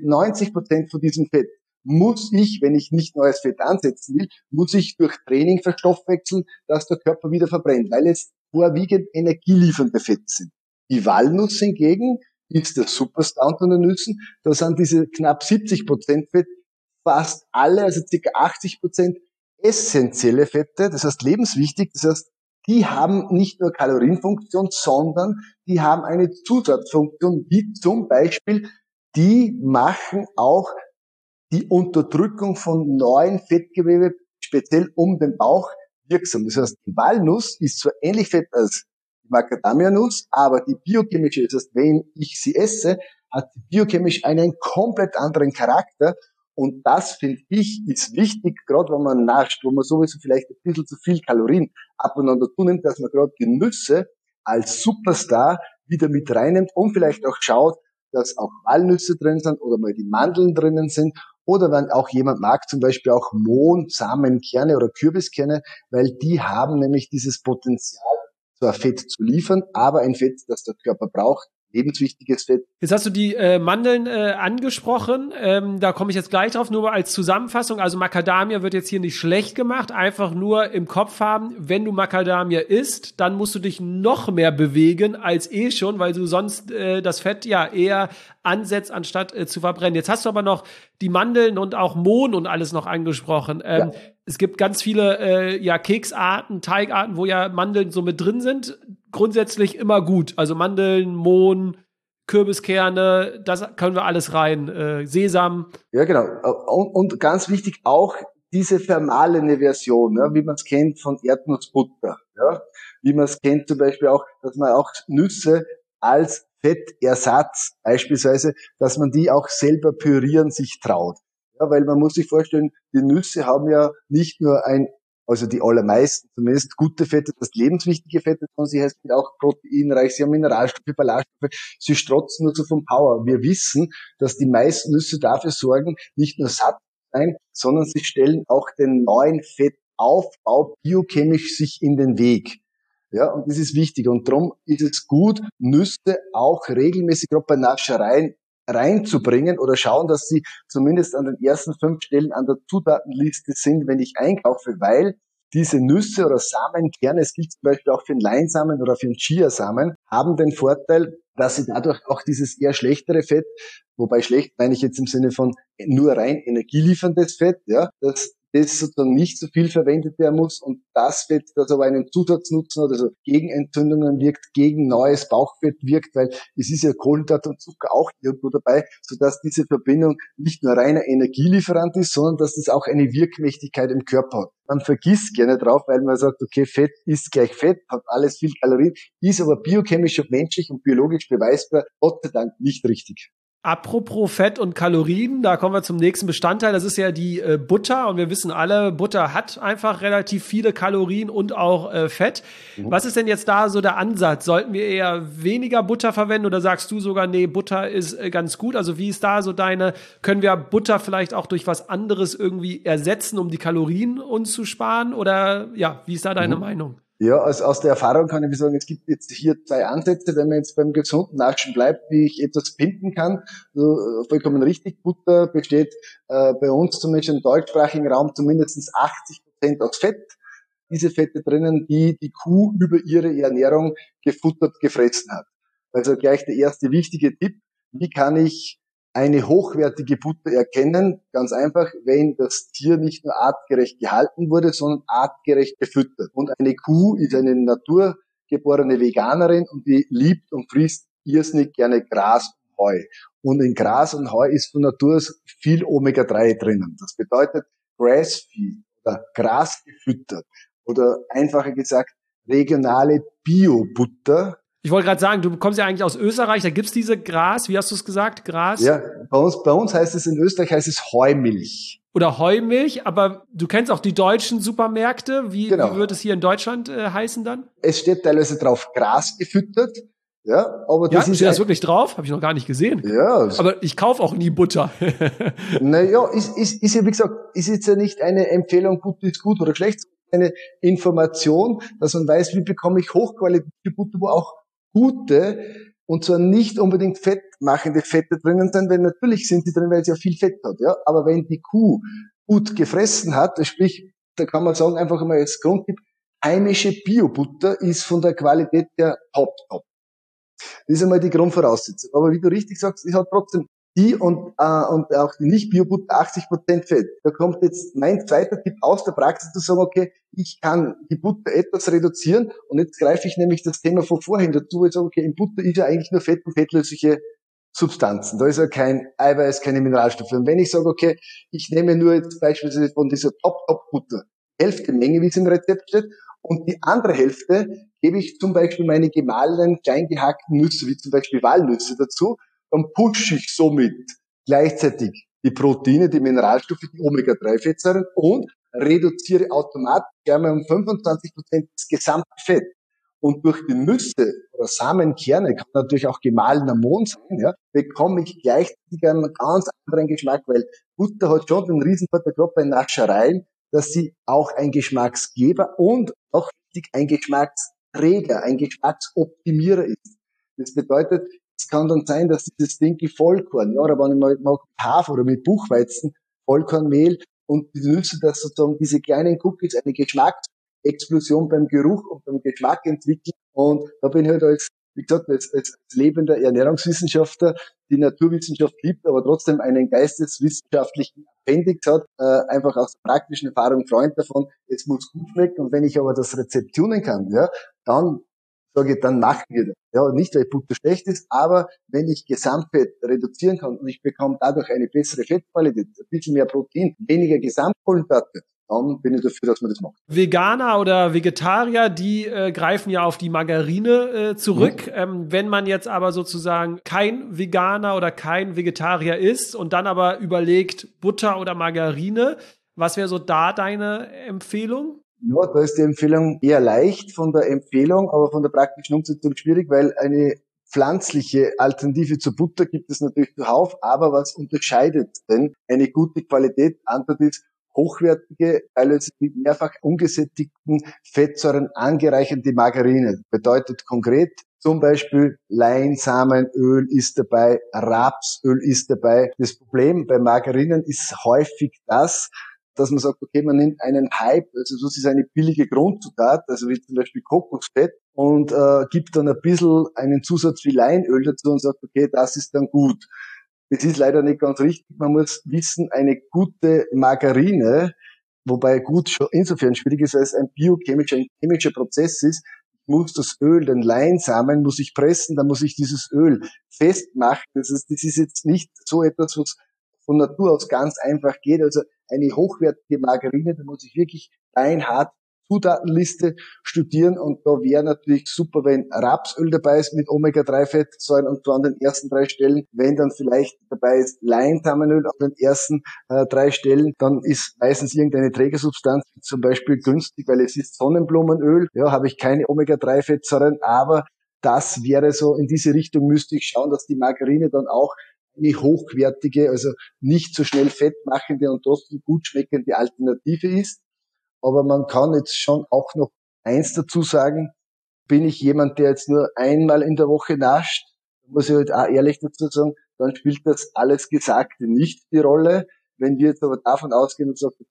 90% von diesem Fett. Muss ich, wenn ich nicht neues Fett ansetzen will, muss ich durch Training verstoffwechseln, dass der Körper wieder verbrennt, weil es vorwiegend energieliefernde Fette sind. Die Walnuss hingegen ist der Superstar unter den Nüssen. Da sind diese knapp 70% Fett, fast alle, also ca. 80% essentielle Fette, das heißt lebenswichtig, das heißt, die haben nicht nur Kalorienfunktion, sondern die haben eine Zusatzfunktion, wie zum Beispiel, die machen auch die Unterdrückung von neuen Fettgewebe, speziell um den Bauch, wirksam. Das heißt, die Walnuss ist zwar ähnlich fett als die Macadamianuss, aber die biochemische, das heißt, wenn ich sie esse, hat sie biochemisch einen komplett anderen Charakter. Und das, finde ich, ist wichtig, gerade wenn man nascht, wo man sowieso vielleicht ein bisschen zu viel Kalorien abeinander zunimmt, dass man gerade die Nüsse als Superstar wieder mit reinnimmt und vielleicht auch schaut, dass auch Walnüsse drin sind oder mal die Mandeln drinnen sind. Oder wenn auch jemand mag, zum Beispiel auch Mohn, Samenkerne oder Kürbiskerne, weil die haben nämlich dieses Potenzial, zwar Fett zu liefern, aber ein Fett, das der Körper braucht, lebenswichtiges Fett. Jetzt hast du die Mandeln angesprochen, da komme ich jetzt gleich drauf, nur als Zusammenfassung, also Macadamia wird jetzt hier nicht schlecht gemacht, einfach nur im Kopf haben, wenn du Macadamia isst, dann musst du dich noch mehr bewegen als schon, weil du sonst das Fett ja eher ansetzt, anstatt zu verbrennen. Jetzt hast du aber noch die Mandeln und auch Mohn und alles noch angesprochen. Ja. Es gibt ganz viele Keksarten, Teigarten, wo ja Mandeln so mit drin sind. Grundsätzlich immer gut. Also Mandeln, Mohn, Kürbiskerne, das können wir alles rein. Sesam. Ja, genau. Und ganz wichtig auch diese vermahlene Version, ja, wie man es kennt von Erdnussbutter. Ja, wie man es kennt zum Beispiel auch, dass man auch Nüsse als Fettersatz beispielsweise, dass man die auch selber pürieren sich traut. Ja, weil man muss sich vorstellen, die Nüsse haben ja nicht nur also die allermeisten zumindest, gute Fette, das lebenswichtige Fette, sondern sie heißt auch proteinreich, sie haben Mineralstoffe, Ballaststoffe, sie strotzen nur so vom Power. Wir wissen, dass die meisten Nüsse dafür sorgen, nicht nur satt zu sein, sondern sie stellen auch den neuen Fettaufbau biochemisch sich in den Weg. Ja, und das ist wichtig. Und darum ist es gut, Nüsse auch regelmäßig, gerade bei Naschereien, reinzubringen oder schauen, dass sie zumindest an den ersten 5 Stellen an der Zutatenliste sind, wenn ich einkaufe, weil diese Nüsse oder Samenkerne, es gilt zum Beispiel auch für den Leinsamen oder für den Chiasamen, haben den Vorteil, dass sie dadurch auch dieses eher schlechtere Fett, wobei schlecht meine ich jetzt im Sinne von nur rein energielieferndes Fett, ja, dass das sozusagen nicht so viel verwendet werden muss und das Fett, das aber einen Zusatznutzen hat, also gegen Entzündungen wirkt, gegen neues Bauchfett wirkt, weil es ist ja Kohlenhydrate und Zucker auch irgendwo dabei, sodass diese Verbindung nicht nur reiner Energielieferant ist, sondern dass das auch eine Wirkmächtigkeit im Körper hat. Man vergisst gerne drauf, weil man sagt, okay, Fett ist gleich Fett, hat alles viel Kalorien, ist aber biochemisch und menschlich und biologisch beweisbar, Gott sei Dank nicht richtig. Apropos Fett und Kalorien, da kommen wir zum nächsten Bestandteil. Das ist ja die Butter. Und wir wissen alle, Butter hat einfach relativ viele Kalorien und auch Fett. Was ist denn jetzt da so der Ansatz? Sollten wir eher weniger Butter verwenden oder sagst du sogar, nee, Butter ist ganz gut? Also wie ist da so können wir Butter vielleicht auch durch was anderes irgendwie ersetzen, um die Kalorien uns zu sparen? Oder ja, wie ist da deine Meinung? Ja, also aus der Erfahrung kann ich sagen, es gibt jetzt hier 2 Ansätze, wenn man jetzt beim gesunden Naschen bleibt, wie ich etwas pimpen kann. Also vollkommen richtig, Butter besteht bei uns zumindest im deutschsprachigen Raum zumindest 80% aus Fett. Diese Fette drinnen, die die Kuh über ihre Ernährung gefuttert, gefressen hat. Also gleich der erste wichtige Tipp. Wie kann ich eine hochwertige Butter erkennen? Ganz einfach, wenn das Tier nicht nur artgerecht gehalten wurde, sondern artgerecht gefüttert. Und eine Kuh ist eine naturgeborene Veganerin und die liebt und frisst irrsinnig gerne Gras und Heu. Und in Gras und Heu ist von Natur aus viel Omega-3 drinnen. Das bedeutet Grass-Feed oder Gras gefüttert oder einfacher gesagt regionale Bio-Butter. Ich wollte gerade sagen, du kommst ja eigentlich aus Österreich, da gibt's diese Gras, wie hast du es gesagt, Gras? Ja, bei uns heißt es in Österreich heißt es Heumilch. Oder Heumilch, aber du kennst auch die deutschen Supermärkte. Wie wird es hier in Deutschland heißen dann? Es steht teilweise drauf Gras gefüttert. Ja, aber das steht das wirklich drauf? Habe ich noch gar nicht gesehen. Ja. Aber ich kaufe auch nie Butter. Naja, ist ja, wie gesagt, ist jetzt ja nicht eine Empfehlung, Butter ist gut oder schlecht, eine Information, dass man weiß, wie bekomme ich hochqualitative Butter, wo auch gute und zwar nicht unbedingt fettmachende Fette drinnen sind, weil natürlich sind die drin, weil sie ja viel Fett hat, ja. Aber wenn die Kuh gut gefressen hat, sprich, da kann man sagen, einfach mal als Grundtipp, heimische Biobutter ist von der Qualität der top. Das ist einmal die Grundvoraussetzung. Aber wie du richtig sagst, es hat trotzdem die und auch die Nicht-Bio-Butter 80% Fett. Da kommt jetzt mein zweiter Tipp aus der Praxis zu sagen, okay, ich kann die Butter etwas reduzieren und jetzt greife ich nämlich das Thema von vorhin dazu, wo ich sage, okay, in Butter ist ja eigentlich nur Fett und fettlösliche Substanzen. Da ist ja kein Eiweiß, keine Mineralstoffe. Und wenn ich sage, okay, ich nehme nur jetzt beispielsweise von dieser Top-Butter Hälfte Menge, wie es im Rezept steht, und die andere Hälfte gebe ich zum Beispiel meine gemahlenen, klein gehackten Nüsse, wie zum Beispiel Walnüsse dazu, dann pushe ich somit gleichzeitig die Proteine, die Mineralstoffe, die Omega-3-Fettsäuren und reduziere automatisch einmal um 25% das gesamte Fett. Und durch die Nüsse oder Samenkerne, kann natürlich auch gemahlener Mohn sein, ja, bekomme ich gleichzeitig einen ganz anderen Geschmack, weil Butter hat schon den Riesenvorteil, gerade bei Naschereien, dass sie auch ein Geschmacksgeber und auch wichtig ein Geschmacksträger, ein Geschmacksoptimierer ist. Das bedeutet, es kann dann sein, dass dieses Dinky Vollkorn, ja, oder wenn ich mal mit Hafer oder mit Buchweizen, Vollkornmehl und die Nüsse, dass sozusagen diese kleinen Cookies eine Geschmacksexplosion beim Geruch und beim Geschmack entwickeln. Und da bin ich halt wie gesagt, als lebender Ernährungswissenschaftler, die Naturwissenschaft liebt, aber trotzdem einen geisteswissenschaftlichen Appendix hat, einfach aus der praktischen Erfahrung Freund davon, es muss gut schmecken. Und wenn ich aber das Rezept tunen kann, ja, dann sage ich, dann machen wir das. Ja, nicht, weil Butter schlecht ist, aber wenn ich Gesamtfett reduzieren kann und ich bekomme dadurch eine bessere Fettqualität, ein bisschen mehr Protein, weniger Gesamtkohlenhydrate, dann bin ich dafür, dass man das macht. Veganer oder Vegetarier, die greifen ja auf die Margarine zurück. Wenn man jetzt aber sozusagen kein Veganer oder kein Vegetarier ist und dann aber überlegt, Butter oder Margarine, was wäre so da deine Empfehlung? Ja, da ist die Empfehlung eher leicht von der Empfehlung, aber von der praktischen Umsetzung schwierig, weil eine pflanzliche Alternative zur Butter gibt es natürlich zuhauf, aber was unterscheidet denn eine gute Qualität? Antwort ist, hochwertige, teilweise mit mehrfach ungesättigten Fettsäuren angereicherte Margarine. Bedeutet konkret, zum Beispiel Leinsamenöl ist dabei, Rapsöl ist dabei. Das Problem bei Margarinen ist häufig das, dass man sagt, okay, man nimmt einen Hype, also das ist eine billige Grundzutat, also wie zum Beispiel Kokosfett, und gibt dann ein bisschen einen Zusatz wie Leinöl dazu und sagt, okay, das ist dann gut. Das ist leider nicht ganz richtig. Man muss wissen, eine gute Margarine, wobei gut schon insofern schwierig ist, weil es ein chemischer Prozess ist. Ich muss das Öl, den Leinsamen, muss ich pressen, dann muss ich dieses Öl festmachen. Das ist jetzt nicht so etwas, was von Natur aus ganz einfach geht. Also eine hochwertige Margarine, da muss ich wirklich beinhart Zutatenliste studieren und da wäre natürlich super, wenn Rapsöl dabei ist mit Omega-3-Fettsäuren und zwar an den ersten 3 Stellen. Wenn dann vielleicht dabei ist Leinsamenöl an den ersten 3 Stellen, dann ist meistens irgendeine Trägersubstanz, zum Beispiel günstig, weil es ist Sonnenblumenöl. Ja, habe ich keine Omega-3-Fettsäuren, aber das wäre so, in diese Richtung müsste ich schauen, dass die Margarine dann auch eine hochwertige, also nicht so schnell fettmachende und trotzdem gut schmeckende Alternative ist. Aber man kann jetzt schon auch noch eins dazu sagen, bin ich jemand, der jetzt nur einmal in der Woche nascht, muss ich halt auch ehrlich dazu sagen, dann spielt das alles Gesagte nicht die Rolle. Wenn wir jetzt aber davon ausgehen und sagen, okay,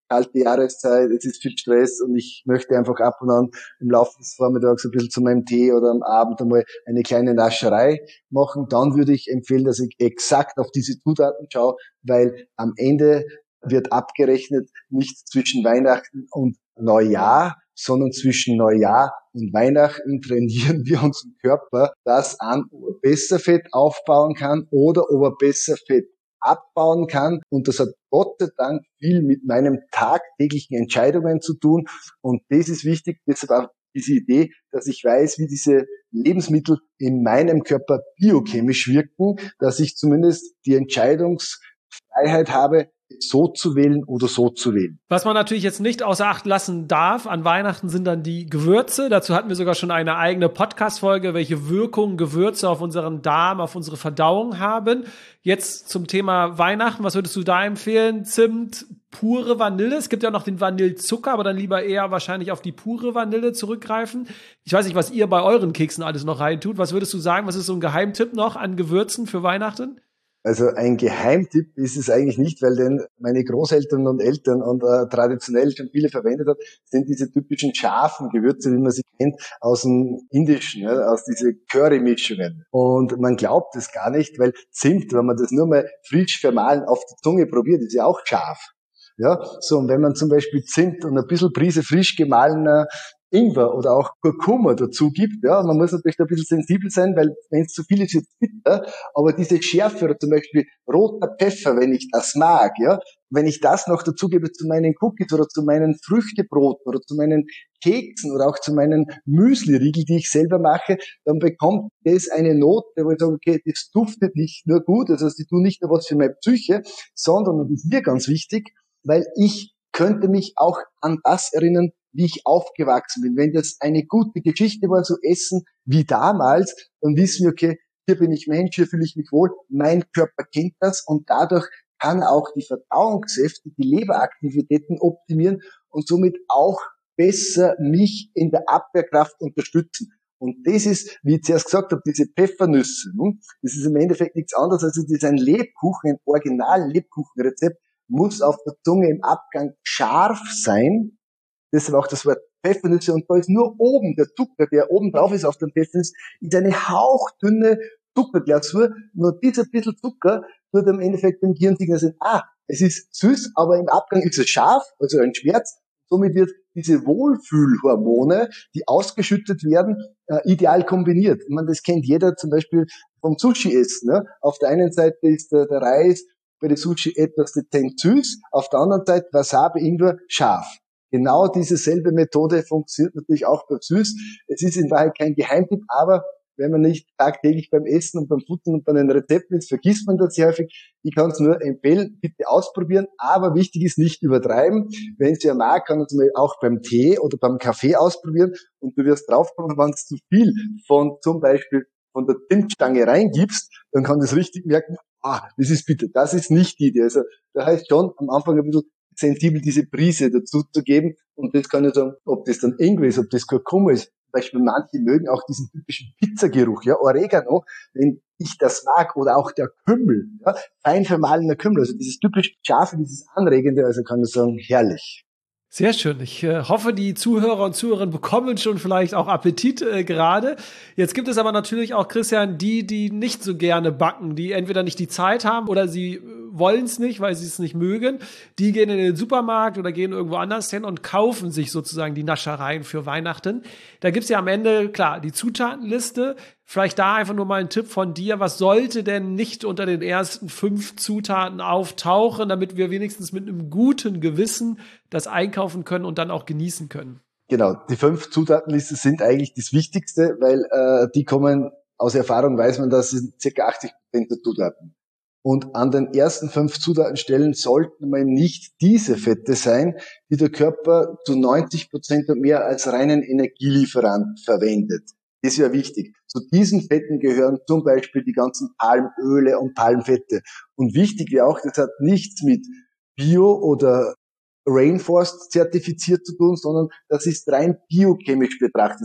kalte Jahreszeit, es ist viel Stress und ich möchte einfach ab und an im Laufe des Vormittags ein bisschen zu meinem Tee oder am Abend einmal eine kleine Nascherei machen, dann würde ich empfehlen, dass ich exakt auf diese Zutaten schaue, weil am Ende wird abgerechnet nicht zwischen Weihnachten und Neujahr, sondern zwischen Neujahr und Weihnachten trainieren wir unseren Körper, das an, ob er besser Fett aufbauen kann oder ob er besser Fett abbauen kann. Und das hat Gott sei Dank viel mit meinen tagtäglichen Entscheidungen zu tun. Und das ist wichtig, deshalb auch diese Idee, dass ich weiß, wie diese Lebensmittel in meinem Körper biochemisch wirken, dass ich zumindest die Entscheidungsfreiheit habe, so zu wählen oder so zu wählen. Was man natürlich jetzt nicht außer Acht lassen darf an Weihnachten sind dann die Gewürze. Dazu hatten wir sogar schon eine eigene Podcast-Folge, welche Wirkung Gewürze auf unseren Darm, auf unsere Verdauung haben. Jetzt zum Thema Weihnachten, was würdest du da empfehlen? Zimt, pure Vanille. Es gibt ja noch den Vanillezucker, aber dann lieber eher wahrscheinlich auf die pure Vanille zurückgreifen. Ich weiß nicht, was ihr bei euren Keksen alles noch reintut. Was würdest du sagen? Was ist so ein Geheimtipp noch an Gewürzen für Weihnachten? Also ein Geheimtipp ist es eigentlich nicht, weil den meine Großeltern und Eltern und traditionell schon viele verwendet haben, sind diese typischen scharfen Gewürze, wie man sie kennt, aus dem Indischen, ja, aus diese Curry-Mischungen. Und man glaubt es gar nicht, weil Zimt, wenn man das nur mal frisch vermahlen auf die Zunge probiert, ist ja auch scharf. Ja, so, und wenn man zum Beispiel Zimt und ein bisschen Prise frisch gemahlener Ingwer oder auch Kurkuma dazu gibt, ja, man muss natürlich da ein bisschen sensibel sein, weil wenn es zu viel ist, wird es bitter, aber diese Schärfe oder zum Beispiel roter Pfeffer, wenn ich das mag, ja, wenn ich das noch dazu gebe zu meinen Cookies oder zu meinen Früchtebroten oder zu meinen Keksen oder auch zu meinen Müsli-Riegel, die ich selber mache, dann bekommt das eine Note, wo ich sage, okay, das duftet nicht nur gut, also die tun nicht nur was für meine Psyche, sondern, und das ist mir ganz wichtig, weil ich könnte mich auch an das erinnern, wie ich aufgewachsen bin. Wenn das eine gute Geschichte war, so essen wie damals, dann wissen wir, okay, hier bin ich Mensch, hier fühle ich mich wohl, mein Körper kennt das und dadurch kann auch die Verdauungssäfte, die Leberaktivitäten optimieren und somit auch besser mich in der Abwehrkraft unterstützen. Und das ist, wie ich zuerst gesagt habe, diese Pfeffernüsse, das ist im Endeffekt nichts anderes, als das ist ein Lebkuchen, ein Original-Lebkuchenrezept, muss auf der Zunge im Abgang scharf sein. Deshalb auch das Wort Pfeffernüsse. Und da ist nur oben der Zucker, der oben drauf ist auf dem Pfeffernuss, ist eine hauchdünne Zuckerglasur. Nur dieser bisschen Zucker tut im Endeffekt dem Gehirn signalisieren, es ist süß, aber im Abgang ist es scharf, also ein Schmerz. Somit wird diese Wohlfühlhormone, die ausgeschüttet werden, ideal kombiniert. Ich meine, das kennt jeder zum Beispiel vom Sushi-Essen. Ne? Auf der einen Seite ist der Reis bei der Sushi etwas dezent süß, auf der anderen Seite Wasabi, Ingwer, scharf. Genau diese selbe Methode funktioniert natürlich auch beim Süß. Es ist in Wahrheit kein Geheimtipp, aber wenn man nicht tagtäglich beim Essen und beim Futtern und bei den Rezepten ist, vergisst man das sehr häufig. Ich kann es nur empfehlen, bitte ausprobieren, aber wichtig ist nicht übertreiben. Wenn es ja mag, kann man es auch beim Tee oder beim Kaffee ausprobieren und du wirst draufkommen, wenn du zu viel von zum Beispiel von der Zimtstange reingibst, dann kann das richtig merken, das ist bitter, das ist nicht die Idee. Also da heißt schon am Anfang ein bisschen sensibel diese Prise dazu zu geben. Und das kann ich sagen, ob das dann Ingwer ist, ob das Kurkuma ist. Zum Beispiel manche mögen auch diesen typischen Pizzageruch, ja, Oregano, wenn ich das mag, oder auch der Kümmel, ja, fein vermahlener Kümmel, also dieses typisch scharfe, dieses Anregende, also kann ich sagen, herrlich. Sehr schön. Ich hoffe, die Zuhörer und Zuhörerinnen bekommen schon vielleicht auch Appetit gerade. Jetzt gibt es aber natürlich auch, Christian, die nicht so gerne backen, die entweder nicht die Zeit haben oder sie wollen es nicht, weil sie es nicht mögen. Die gehen in den Supermarkt oder gehen irgendwo anders hin und kaufen sich sozusagen die Naschereien für Weihnachten. Da gibt's ja am Ende, klar, die Zutatenliste. Vielleicht da einfach nur mal ein Tipp von dir. Was sollte denn nicht unter den ersten 5 Zutaten auftauchen, damit wir wenigstens mit einem guten Gewissen das einkaufen können und dann auch genießen können? Genau, die 5 Zutatenliste sind eigentlich das Wichtigste, weil die kommen, aus Erfahrung weiß man, das sind circa 80% der Zutaten. Und an den ersten 5 Zutatenstellen sollten mal nicht diese Fette sein, die der Körper zu 90% und mehr als reinen Energielieferant verwendet. Das wäre wichtig. Zu diesen Fetten gehören zum Beispiel die ganzen Palmöle und Palmfette. Und wichtig wäre auch, das hat nichts mit Bio oder Rainforest zertifiziert zu tun, sondern das ist rein biochemisch betrachtet so.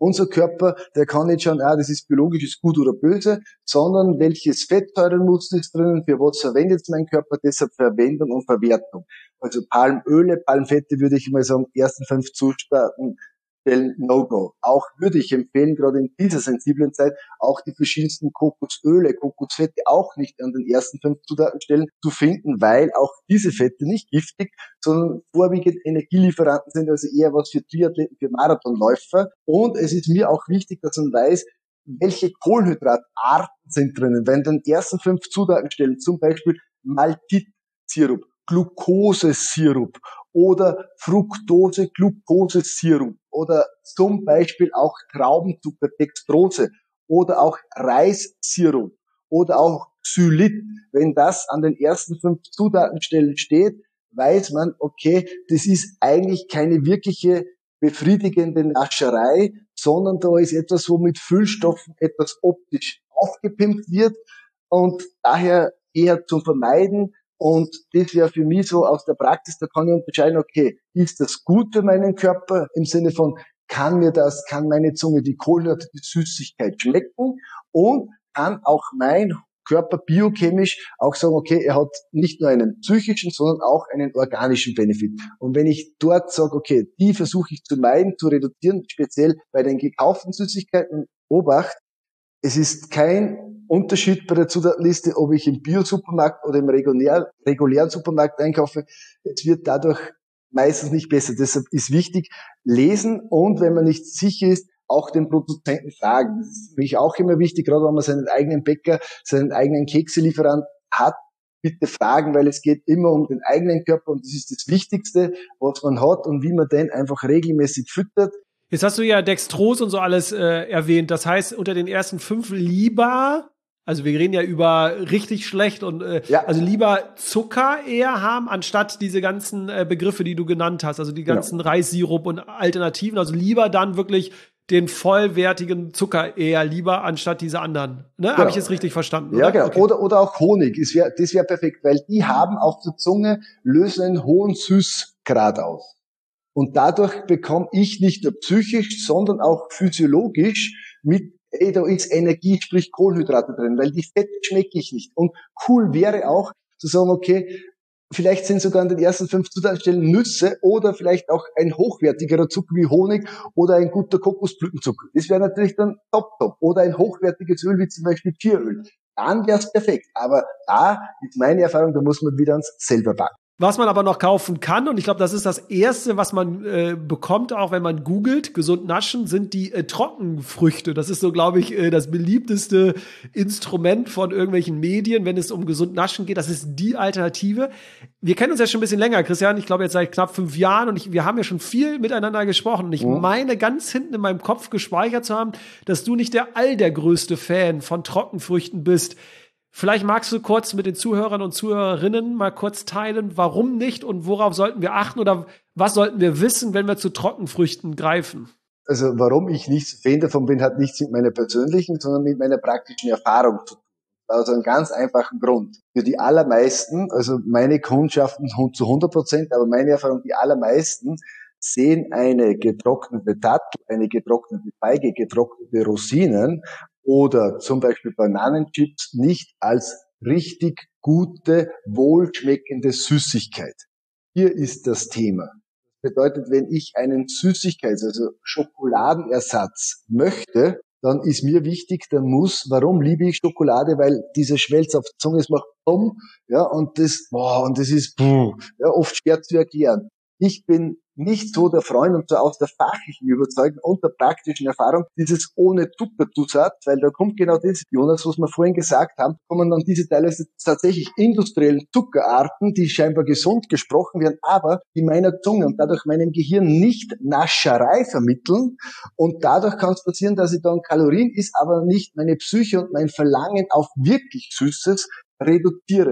Unser Körper, der kann nicht schauen, das ist biologisch, ist gut oder böse, sondern welches Fettsäurenmuster ist drinnen, für was verwendet mein Körper, deshalb Verwendung und Verwertung. Also Palmöle, Palmfette würde ich mal sagen, ersten 5 Zutaten stellen No-Go. Auch würde ich empfehlen, gerade in dieser sensiblen Zeit, auch die verschiedensten Kokosöle, Kokosfette auch nicht an den ersten 5 Zutatenstellen zu finden, weil auch diese Fette nicht giftig, sondern vorwiegend Energielieferanten sind, also eher was für Triathleten, für Marathonläufer. Und es ist mir auch wichtig, dass man weiß, welche Kohlenhydratarten sind drinnen. Wenn den ersten 5 Zutatenstellen zum Beispiel Maltit-Sirup, Glukosesirup oder Fructose-Glukosesirup oder zum Beispiel auch Traubenzucker, Dextrose oder auch Reissirup oder auch Xylit. Wenn das an den ersten 5 Zutatenstellen steht, weiß man, okay, das ist eigentlich keine wirkliche befriedigende Nascherei, sondern da ist etwas, wo mit Füllstoffen etwas optisch aufgepimpt wird und daher eher zu vermeiden. Und das wäre für mich so aus der Praxis, da kann ich unterscheiden, okay, ist das gut für meinen Körper im Sinne von, kann meine Zunge die Kohlenhydrate, die Süßigkeit schmecken und kann auch mein Körper biochemisch auch sagen, okay, er hat nicht nur einen psychischen, sondern auch einen organischen Benefit. Und wenn ich dort sage, okay, die versuche ich zu meiden, zu reduzieren, speziell bei den gekauften Süßigkeiten, Obacht, es ist kein Unterschied bei der Zutatenliste, ob ich im Bio-Supermarkt oder im regulären Supermarkt einkaufe. Es wird dadurch meistens nicht besser. Deshalb ist wichtig, lesen und wenn man nicht sicher ist, auch den Produzenten fragen. Das ist für mich auch immer wichtig, gerade wenn man seinen eigenen Bäcker, seinen eigenen Kekselieferant hat, bitte fragen, weil es geht immer um den eigenen Körper und das ist das Wichtigste, was man hat und wie man den einfach regelmäßig füttert. Jetzt hast du ja Dextrose und so alles erwähnt. Das heißt, unter den ersten 5 lieber, also wir reden ja über richtig schlecht und also lieber Zucker eher haben, anstatt diese ganzen Begriffe, die du genannt hast, also die ganzen Reissirup und Alternativen. Also lieber dann wirklich den vollwertigen Zucker eher lieber, anstatt diese anderen. Ne? Genau. Habe ich jetzt richtig verstanden? Ja, oder? genau. Okay. Oder auch Honig. Das wäre perfekt, weil die haben auf der Zunge, lösen einen hohen Süßgrad aus. Und dadurch bekomme ich nicht nur psychisch, sondern auch physiologisch mit, da ist Energie, sprich Kohlenhydrate drin, weil die Fette schmecke ich nicht. Und cool wäre auch zu sagen, okay, vielleicht sind sogar an den ersten 5 Zutatenstellen Nüsse oder vielleicht auch ein hochwertigerer Zucker wie Honig oder ein guter Kokosblütenzucker. Das wäre natürlich dann top. Oder ein hochwertiges Öl wie zum Beispiel Tieröl. Dann wäre es perfekt. Aber da ist meine Erfahrung, da muss man wieder ans selber backen. Was man aber noch kaufen kann, und ich glaube, das ist das Erste, was man bekommt, auch wenn man googelt, gesund naschen, sind die Trockenfrüchte. Das ist so, glaube ich, das beliebteste Instrument von irgendwelchen Medien, wenn es um gesund naschen geht. Das ist die Alternative. Wir kennen uns ja schon ein bisschen länger, Christian. Ich glaube, jetzt seit knapp 5 Jahren und wir haben ja schon viel miteinander gesprochen. Und ich meine, ganz hinten in meinem Kopf gespeichert zu haben, dass du nicht der größte Fan von Trockenfrüchten bist. Vielleicht magst du kurz mit den Zuhörern und Zuhörerinnen mal kurz teilen, warum nicht und worauf sollten wir achten oder was sollten wir wissen, wenn wir zu Trockenfrüchten greifen? Also warum ich nicht so Fan davon bin, hat nichts mit meiner persönlichen, sondern mit meiner praktischen Erfahrung zu tun. Also einen ganz einfachen Grund. Für die allermeisten, also meine Kundschaften zu 100%, aber meine Erfahrung, die allermeisten sehen eine getrocknete Dattel, eine getrocknete Feige, getrocknete Rosinen oder zum Beispiel Bananenchips nicht als richtig gute, wohlschmeckende Süßigkeit. Hier ist das Thema. Das bedeutet, wenn ich einen also Schokoladenersatz möchte, dann ist mir wichtig, warum liebe ich Schokolade? Weil dieser Schmelz auf der Zunge, es macht bumm, ja, und das ist, ja, oft schwer zu erklären. Ich bin nicht so der Freund und so aus der fachlichen Überzeugung und der praktischen Erfahrung dieses ohne Zuckerzusatz, weil da kommt genau das, Jonas, was wir vorhin gesagt haben, kommen dann diese teilweise tatsächlich industriellen Zuckerarten, die scheinbar gesund gesprochen werden, aber die meiner Zunge und dadurch meinem Gehirn nicht Nascherei vermitteln und dadurch kann es passieren, dass ich dann Kalorien ist, aber nicht meine Psyche und mein Verlangen auf wirklich Süßes reduziere.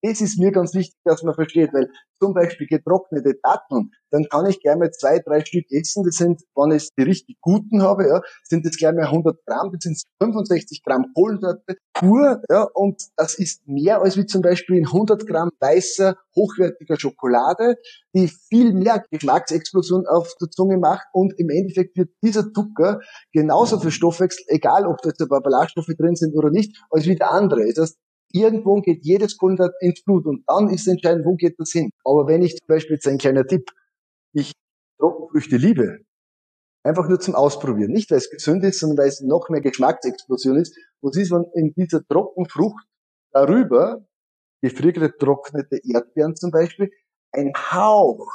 das ist mir ganz wichtig, dass man versteht, weil zum Beispiel getrocknete Datteln, dann kann ich gleich mal 2, 3 Stück essen, das sind, wenn ich die richtig guten habe, ja, sind das gleich mal 100 Gramm, das sind 65 Gramm Kohlenhydrate pur, ja, und das ist mehr als wie zum Beispiel 100 Gramm weißer, hochwertiger Schokolade, die viel mehr Geschmacksexplosion auf der Zunge macht, und im Endeffekt wird dieser Zucker genauso für Stoffwechsel, egal ob da jetzt ein paar Ballaststoffe drin sind oder nicht, als wie der andere. Das heißt, irgendwo geht jedes Kohlenhydrat ins Blut, und dann ist entscheidend, wo geht das hin. Aber wenn ich zum Beispiel, jetzt ein kleiner Tipp, ich Trockenfrüchte liebe, einfach nur zum Ausprobieren, nicht weil es gesund ist, sondern weil es noch mehr Geschmacksexplosion ist. Was ist, wenn in dieser Trockenfrucht darüber, gefriergetrocknete Erdbeeren zum Beispiel, ein Hauch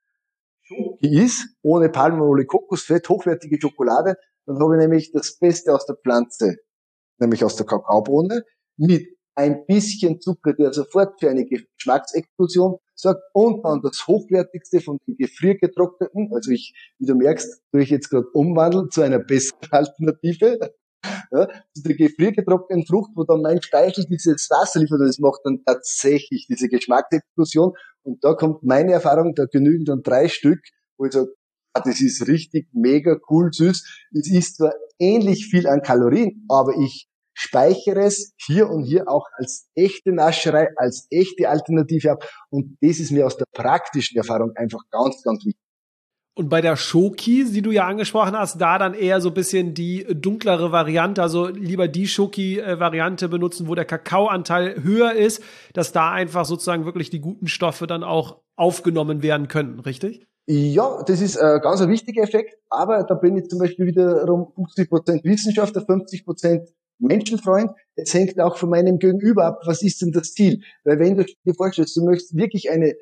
Schoki ist, ohne Palmöl, Kokosfett, hochwertige Schokolade, dann habe ich nämlich das Beste aus der Pflanze, nämlich aus der Kakaobohne, mit ein bisschen Zucker, der sofort für eine Geschmacksexplosion sorgt, und dann das Hochwertigste von den gefriergetrockneten, also wie du merkst, tue ich jetzt gerade umwandeln zu einer besseren Alternative, ja, zu der gefriergetrockneten Frucht, wo dann mein Speichel dieses Wasser liefert, und das macht dann tatsächlich diese Geschmacksexplosion. Und da kommt meine Erfahrung, da genügen dann 3 Stück, wo ich sage, das ist richtig mega cool süß. Es ist zwar ähnlich viel an Kalorien, aber ich speichere es hier und hier auch als echte Nascherei, als echte Alternative ab. Und das ist mir aus der praktischen Erfahrung einfach ganz, ganz wichtig. Und bei der Schoki, die du ja angesprochen hast, da dann eher so ein bisschen die dunklere Variante, also lieber die Schoki-Variante benutzen, wo der Kakaoanteil höher ist, dass da einfach sozusagen wirklich die guten Stoffe dann auch aufgenommen werden können, richtig? Ja, das ist ein ganz wichtiger Effekt, aber da bin ich zum Beispiel wiederum 50% Wissenschaftler, 50% Menschenfreund. Es hängt auch von meinem Gegenüber ab, was ist denn das Ziel? Weil wenn du dir vorstellst, du möchtest wirklich eine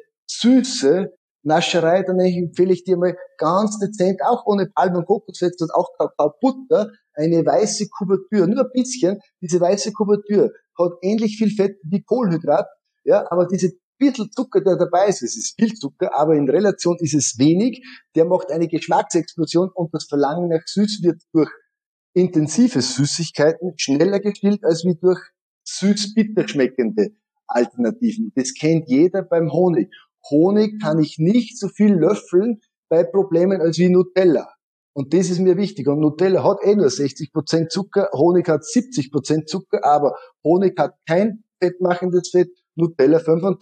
süße Nascherei, dann empfehle ich dir mal ganz dezent, auch ohne Palm- und Kokosfett und auch Kakaobutter, eine weiße Kuvertür, nur ein bisschen. Diese weiße Kuvertür hat ähnlich viel Fett wie Kohlenhydrat, ja, aber diese bisschen Zucker, der dabei ist, es ist viel Zucker, aber in Relation ist es wenig, der macht eine Geschmacksexplosion, und das Verlangen nach süß wird durch intensive Süßigkeiten schneller gestillt als wie durch süß-bitter schmeckende Alternativen. Das kennt jeder beim Honig. Honig kann ich nicht so viel löffeln bei Problemen als wie Nutella. Und das ist mir wichtig. Und Nutella hat nur 60% Zucker, Honig hat 70% Zucker, aber Honig hat kein fettmachendes Fett, Nutella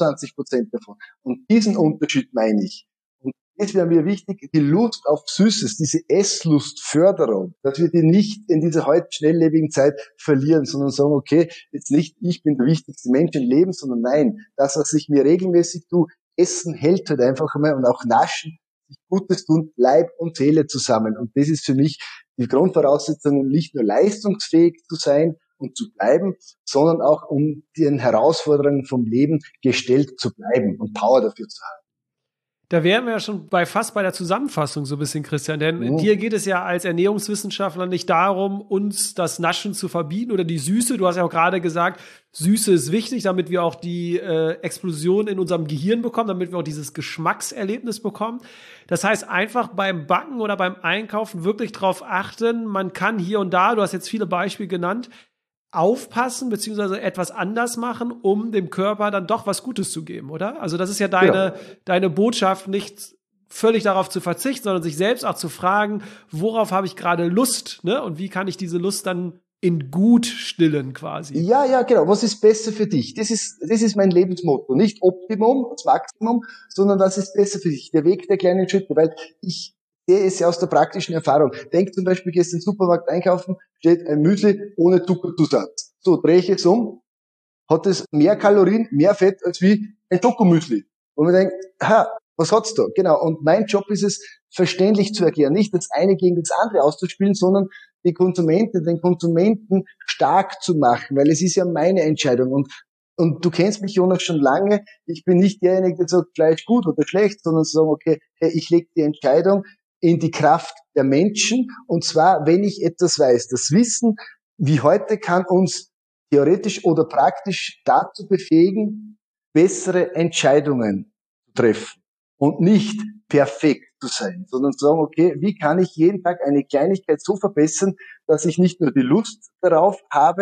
25% davon. Und diesen Unterschied meine ich. Und das wäre mir wichtig, die Lust auf Süßes, diese Esslustförderung, dass wir die nicht in dieser heute schnelllebigen Zeit verlieren, sondern sagen, okay, jetzt nicht ich bin der wichtigste Mensch im Leben, sondern nein, das, was ich mir regelmäßig tue, Essen hält halt einfach einmal, und auch Naschen, sich Gutes tun, Leib und Seele zusammen. Und das ist für mich die Grundvoraussetzung, um nicht nur leistungsfähig zu sein und zu bleiben, sondern auch um den Herausforderungen vom Leben gestellt zu bleiben und Power dafür zu haben. Da wären wir ja schon fast bei der Zusammenfassung so ein bisschen, Christian, denn dir geht es ja als Ernährungswissenschaftler nicht darum, uns das Naschen zu verbieten oder die Süße. Du hast ja auch gerade gesagt, Süße ist wichtig, damit wir auch die Explosion in unserem Gehirn bekommen, damit wir auch dieses Geschmackserlebnis bekommen. Das heißt, einfach beim Backen oder beim Einkaufen wirklich drauf achten, man kann hier und da, du hast jetzt viele Beispiele genannt, aufpassen beziehungsweise etwas anders machen, um dem Körper dann doch was Gutes zu geben, oder? Also das ist ja deine Botschaft, nicht völlig darauf zu verzichten, sondern sich selbst auch zu fragen, worauf habe ich gerade Lust, ne? Und wie kann ich diese Lust dann in gut stillen quasi? Ja, genau. Was ist besser für dich? Das ist mein Lebensmotto. Nicht Optimum, das Maximum, sondern was ist besser für dich? Der Weg der kleinen Schritte, weil ich sehe es ja aus der praktischen Erfahrung. Denk zum Beispiel, gehst in den Supermarkt einkaufen, steht ein Müsli ohne Zuckerzusatz. So, drehe ich es um, hat es mehr Kalorien, mehr Fett als wie ein Schokomüsli. Und man denkt, was hat's da? Genau. Und mein Job ist es, verständlich zu erklären, nicht das eine gegen das andere auszuspielen, sondern den Konsumenten stark zu machen, weil es ist ja meine Entscheidung. Und du kennst mich, Jonas, schon lange. Ich bin nicht derjenige, der sagt, Fleisch gut oder schlecht, sondern sagen, okay, ich lege die Entscheidung in die Kraft der Menschen. Und zwar, wenn ich etwas weiß. Das Wissen wie heute kann uns theoretisch oder praktisch dazu befähigen, bessere Entscheidungen zu treffen und nicht perfekt zu sein, sondern zu sagen, okay, wie kann ich jeden Tag eine Kleinigkeit so verbessern, dass ich nicht nur die Lust darauf habe,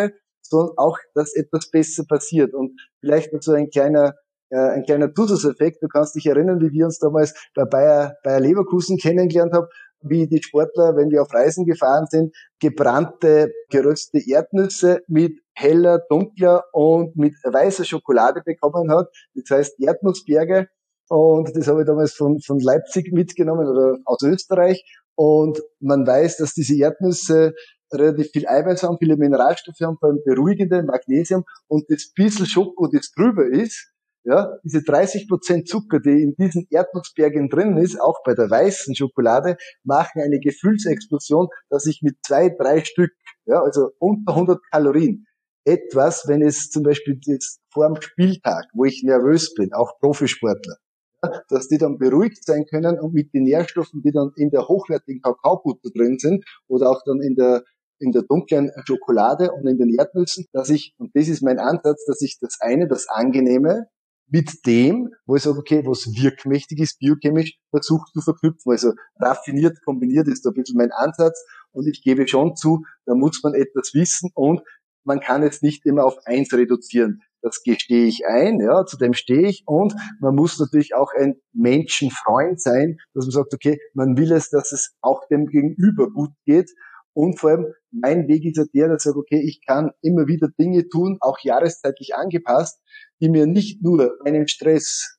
sondern auch, dass etwas besser passiert. Und vielleicht noch so ein kleiner Zusatzeffekt. Du kannst dich erinnern, wie wir uns damals bei Bayer Leverkusen kennengelernt haben, wie die Sportler, wenn wir auf Reisen gefahren sind, gebrannte, geröstete Erdnüsse mit heller, dunkler und mit weißer Schokolade bekommen hat. Das heißt Erdnussberge. Und das habe ich damals von Leipzig mitgenommen oder aus Österreich. Und man weiß, dass diese Erdnüsse relativ viel Eiweiß haben, viele Mineralstoffe haben, vor allem beruhigende, Magnesium. Und das bisschen Schoko, das drüber ist, ja, diese 30% Zucker, die in diesen Erdnussbergen drin ist, auch bei der weißen Schokolade, machen eine Gefühlsexplosion, dass ich mit 2-3 Stück, ja, also unter 100 Kalorien, etwas, wenn es zum Beispiel jetzt vor dem Spieltag, wo ich nervös bin, auch Profisportler, ja, dass die dann beruhigt sein können und mit den Nährstoffen, die dann in der hochwertigen Kakaobutter drin sind oder auch dann in der dunklen Schokolade und in den Erdnüssen, dass ich, und das ist mein Ansatz, dass ich das Angenehme mit dem, wo ich sage, okay, was wirkmächtig ist, biochemisch, versucht zu verknüpfen. Also raffiniert, kombiniert ist da ein bisschen mein Ansatz. Und ich gebe schon zu, da muss man etwas wissen und man kann es nicht immer auf eins reduzieren. Das gestehe ich ein, ja, zu dem stehe ich. Und man muss natürlich auch ein Menschenfreund sein, dass man sagt, okay, man will es, dass es auch dem Gegenüber gut geht. Und vor allem, mein Weg ist ja der, dass ich sage, okay, ich kann immer wieder Dinge tun, auch jahreszeitlich angepasst, die mir nicht nur meinen Stress,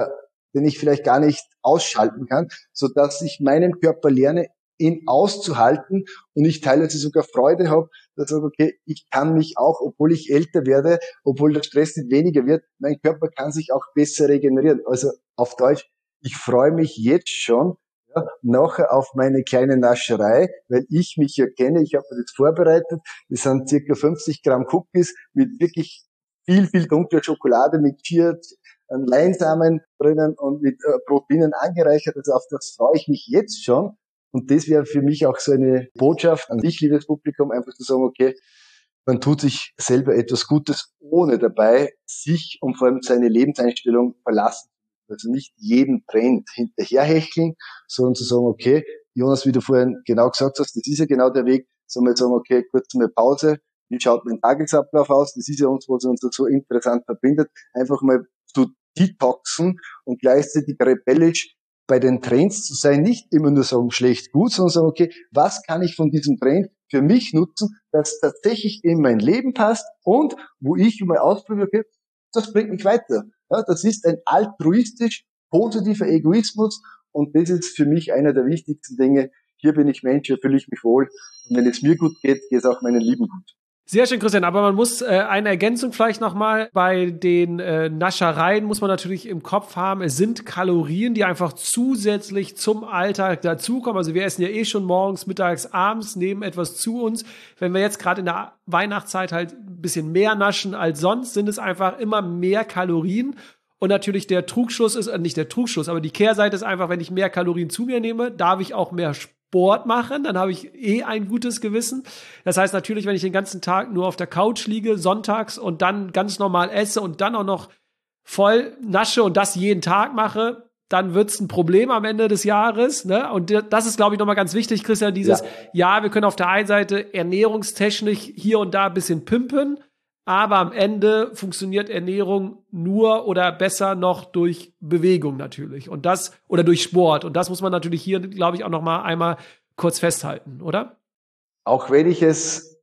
den ich vielleicht gar nicht ausschalten kann, so dass ich meinem Körper lerne, ihn auszuhalten und ich teilweise sogar Freude habe, dass ich sage, okay, ich kann mich auch, obwohl ich älter werde, obwohl der Stress nicht weniger wird, mein Körper kann sich auch besser regenerieren. Also auf Deutsch, ich freue mich jetzt schon, ja, nachher auf meine kleine Nascherei, weil ich mich ja kenne, ich habe das vorbereitet, das sind circa 50 Gramm Cookies mit wirklich viel dunkler Schokolade mit Chia, Leinsamen drinnen und mit Proteinen angereichert. Also auf das freue ich mich jetzt schon. Und das wäre für mich auch so eine Botschaft an dich, liebes Publikum, einfach zu sagen, okay, man tut sich selber etwas Gutes, ohne dabei sich und vor allem seine Lebenseinstellung verlassen. Also nicht jeden Trend hinterherhecheln, sondern zu sagen, okay, Jonas, wie du vorhin genau gesagt hast, das ist ja genau der Weg, sondern sagen, okay, kurz mal Pause, wie schaut mein Tagesablauf aus? Das ist ja uns, was uns so interessant verbindet, einfach mal zu detoxen und gleichzeitig rebellisch bei den Trends zu sein, nicht immer nur sagen, schlecht, gut, sondern sagen, okay, was kann ich von diesem Trend für mich nutzen, das tatsächlich in mein Leben passt und wo ich mal ausprobiere, okay, das bringt mich weiter. Ja, das ist ein altruistisch positiver Egoismus und das ist für mich einer der wichtigsten Dinge. Hier bin ich Mensch, hier fühle ich mich wohl und wenn es mir gut geht, geht es auch meinen Lieben gut. Sehr schön, Christian, aber man muss eine Ergänzung vielleicht nochmal, bei den Naschereien muss man natürlich im Kopf haben, es sind Kalorien, die einfach zusätzlich zum Alltag dazukommen. Also wir essen ja eh schon morgens, mittags, abends, nehmen etwas zu uns. Wenn wir jetzt gerade in der Weihnachtszeit halt ein bisschen mehr naschen als sonst, sind es einfach immer mehr Kalorien. Und natürlich der Trugschluss ist, nicht der Trugschluss, aber die Kehrseite ist einfach, wenn ich mehr Kalorien zu mir nehme, darf ich auch mehr Sport machen, dann habe ich ein gutes Gewissen. Das heißt natürlich, wenn ich den ganzen Tag nur auf der Couch liege, sonntags und dann ganz normal esse und dann auch noch voll nasche und das jeden Tag mache, dann wird es ein Problem am Ende des Jahres. Ne? Und das ist, glaube ich, nochmal ganz wichtig, Christian, ja, wir können auf der einen Seite ernährungstechnisch hier und da ein bisschen pimpen, aber am Ende funktioniert Ernährung nur oder besser noch durch Bewegung natürlich und das oder durch Sport und das muss man natürlich hier, glaube ich, auch noch mal einmal kurz festhalten, oder? Auch wenn ich es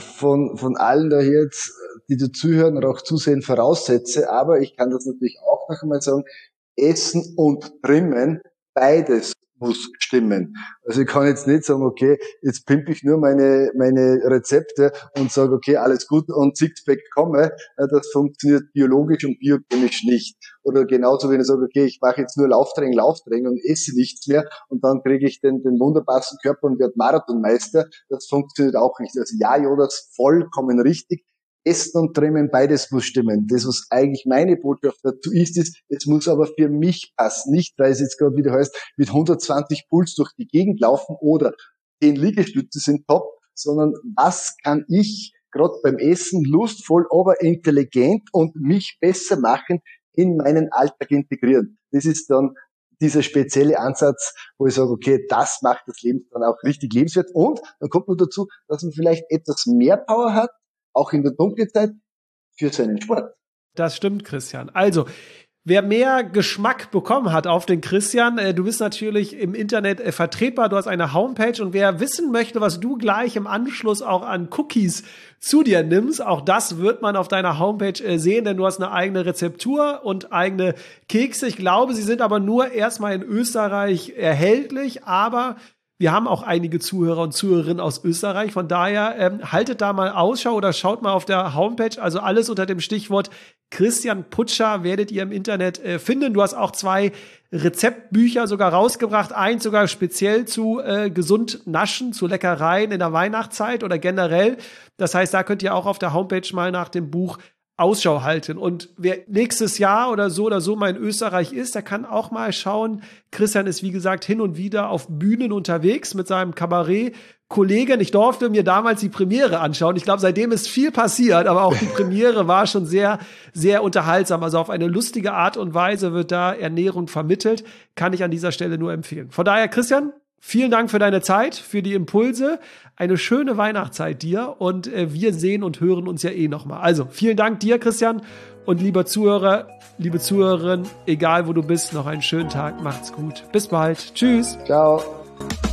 von allen da jetzt, die da zuhören oder auch zusehen, voraussetze, aber ich kann das natürlich auch noch einmal sagen, Essen und Trimmen, beides muss stimmen. Also ich kann jetzt nicht sagen, okay, jetzt pimpe ich nur meine Rezepte und sage, okay, alles gut und Sixpack komme. Das funktioniert biologisch und biochemisch nicht. Oder genauso, wenn ich sage, okay, ich mache jetzt nur Lauftraining und esse nichts mehr und dann kriege ich den wunderbarsten Körper und werde Marathonmeister. Das funktioniert auch nicht. Also ja, Jonas, vollkommen richtig. Essen und Trimmen, beides muss stimmen. Das, was eigentlich meine Botschaft dazu ist, es muss aber für mich passen. Nicht, weil es jetzt gerade wieder heißt, mit 120 Puls durch die Gegend laufen oder 10 Liegestütze sind top, sondern was kann ich gerade beim Essen lustvoll, aber intelligent und mich besser machen, in meinen Alltag integrieren. Das ist dann dieser spezielle Ansatz, wo ich sage, okay, das macht das Leben dann auch richtig lebenswert. Und dann kommt noch dazu, dass man vielleicht etwas mehr Power hat, auch in der Dunkelzeit, für seinen Sport. Das stimmt, Christian. Also, wer mehr Geschmack bekommen hat auf den Christian, du bist natürlich im Internet vertretbar, du hast eine Homepage und wer wissen möchte, was du gleich im Anschluss auch an Cookies zu dir nimmst, auch das wird man auf deiner Homepage sehen, denn du hast eine eigene Rezeptur und eigene Kekse. Ich glaube, sie sind aber nur erstmal in Österreich erhältlich, aber wir haben auch einige Zuhörer und Zuhörerinnen aus Österreich. Von daher haltet da mal Ausschau oder schaut mal auf der Homepage. Also alles unter dem Stichwort Christian Putscher werdet ihr im Internet finden. Du hast auch 2 Rezeptbücher sogar rausgebracht. Eins sogar speziell zu gesund naschen, zu Leckereien in der Weihnachtszeit oder generell. Das heißt, da könnt ihr auch auf der Homepage mal nach dem Buch Ausschau halten. Und wer nächstes Jahr oder so mal in Österreich ist, der kann auch mal schauen. Christian ist, wie gesagt, hin und wieder auf Bühnen unterwegs mit seinem Kabarett-Kollegen. Ich durfte mir damals die Premiere anschauen. Ich glaube, seitdem ist viel passiert, aber auch die Premiere war schon sehr, sehr unterhaltsam. Also auf eine lustige Art und Weise wird da Ernährung vermittelt. Kann ich an dieser Stelle nur empfehlen. Von daher, Christian, vielen Dank für deine Zeit, für die Impulse. Eine schöne Weihnachtszeit dir und wir sehen und hören uns ja nochmal. Also vielen Dank dir, Christian, und lieber Zuhörer, liebe Zuhörerin, egal wo du bist, noch einen schönen Tag. Macht's gut. Bis bald. Tschüss. Ciao.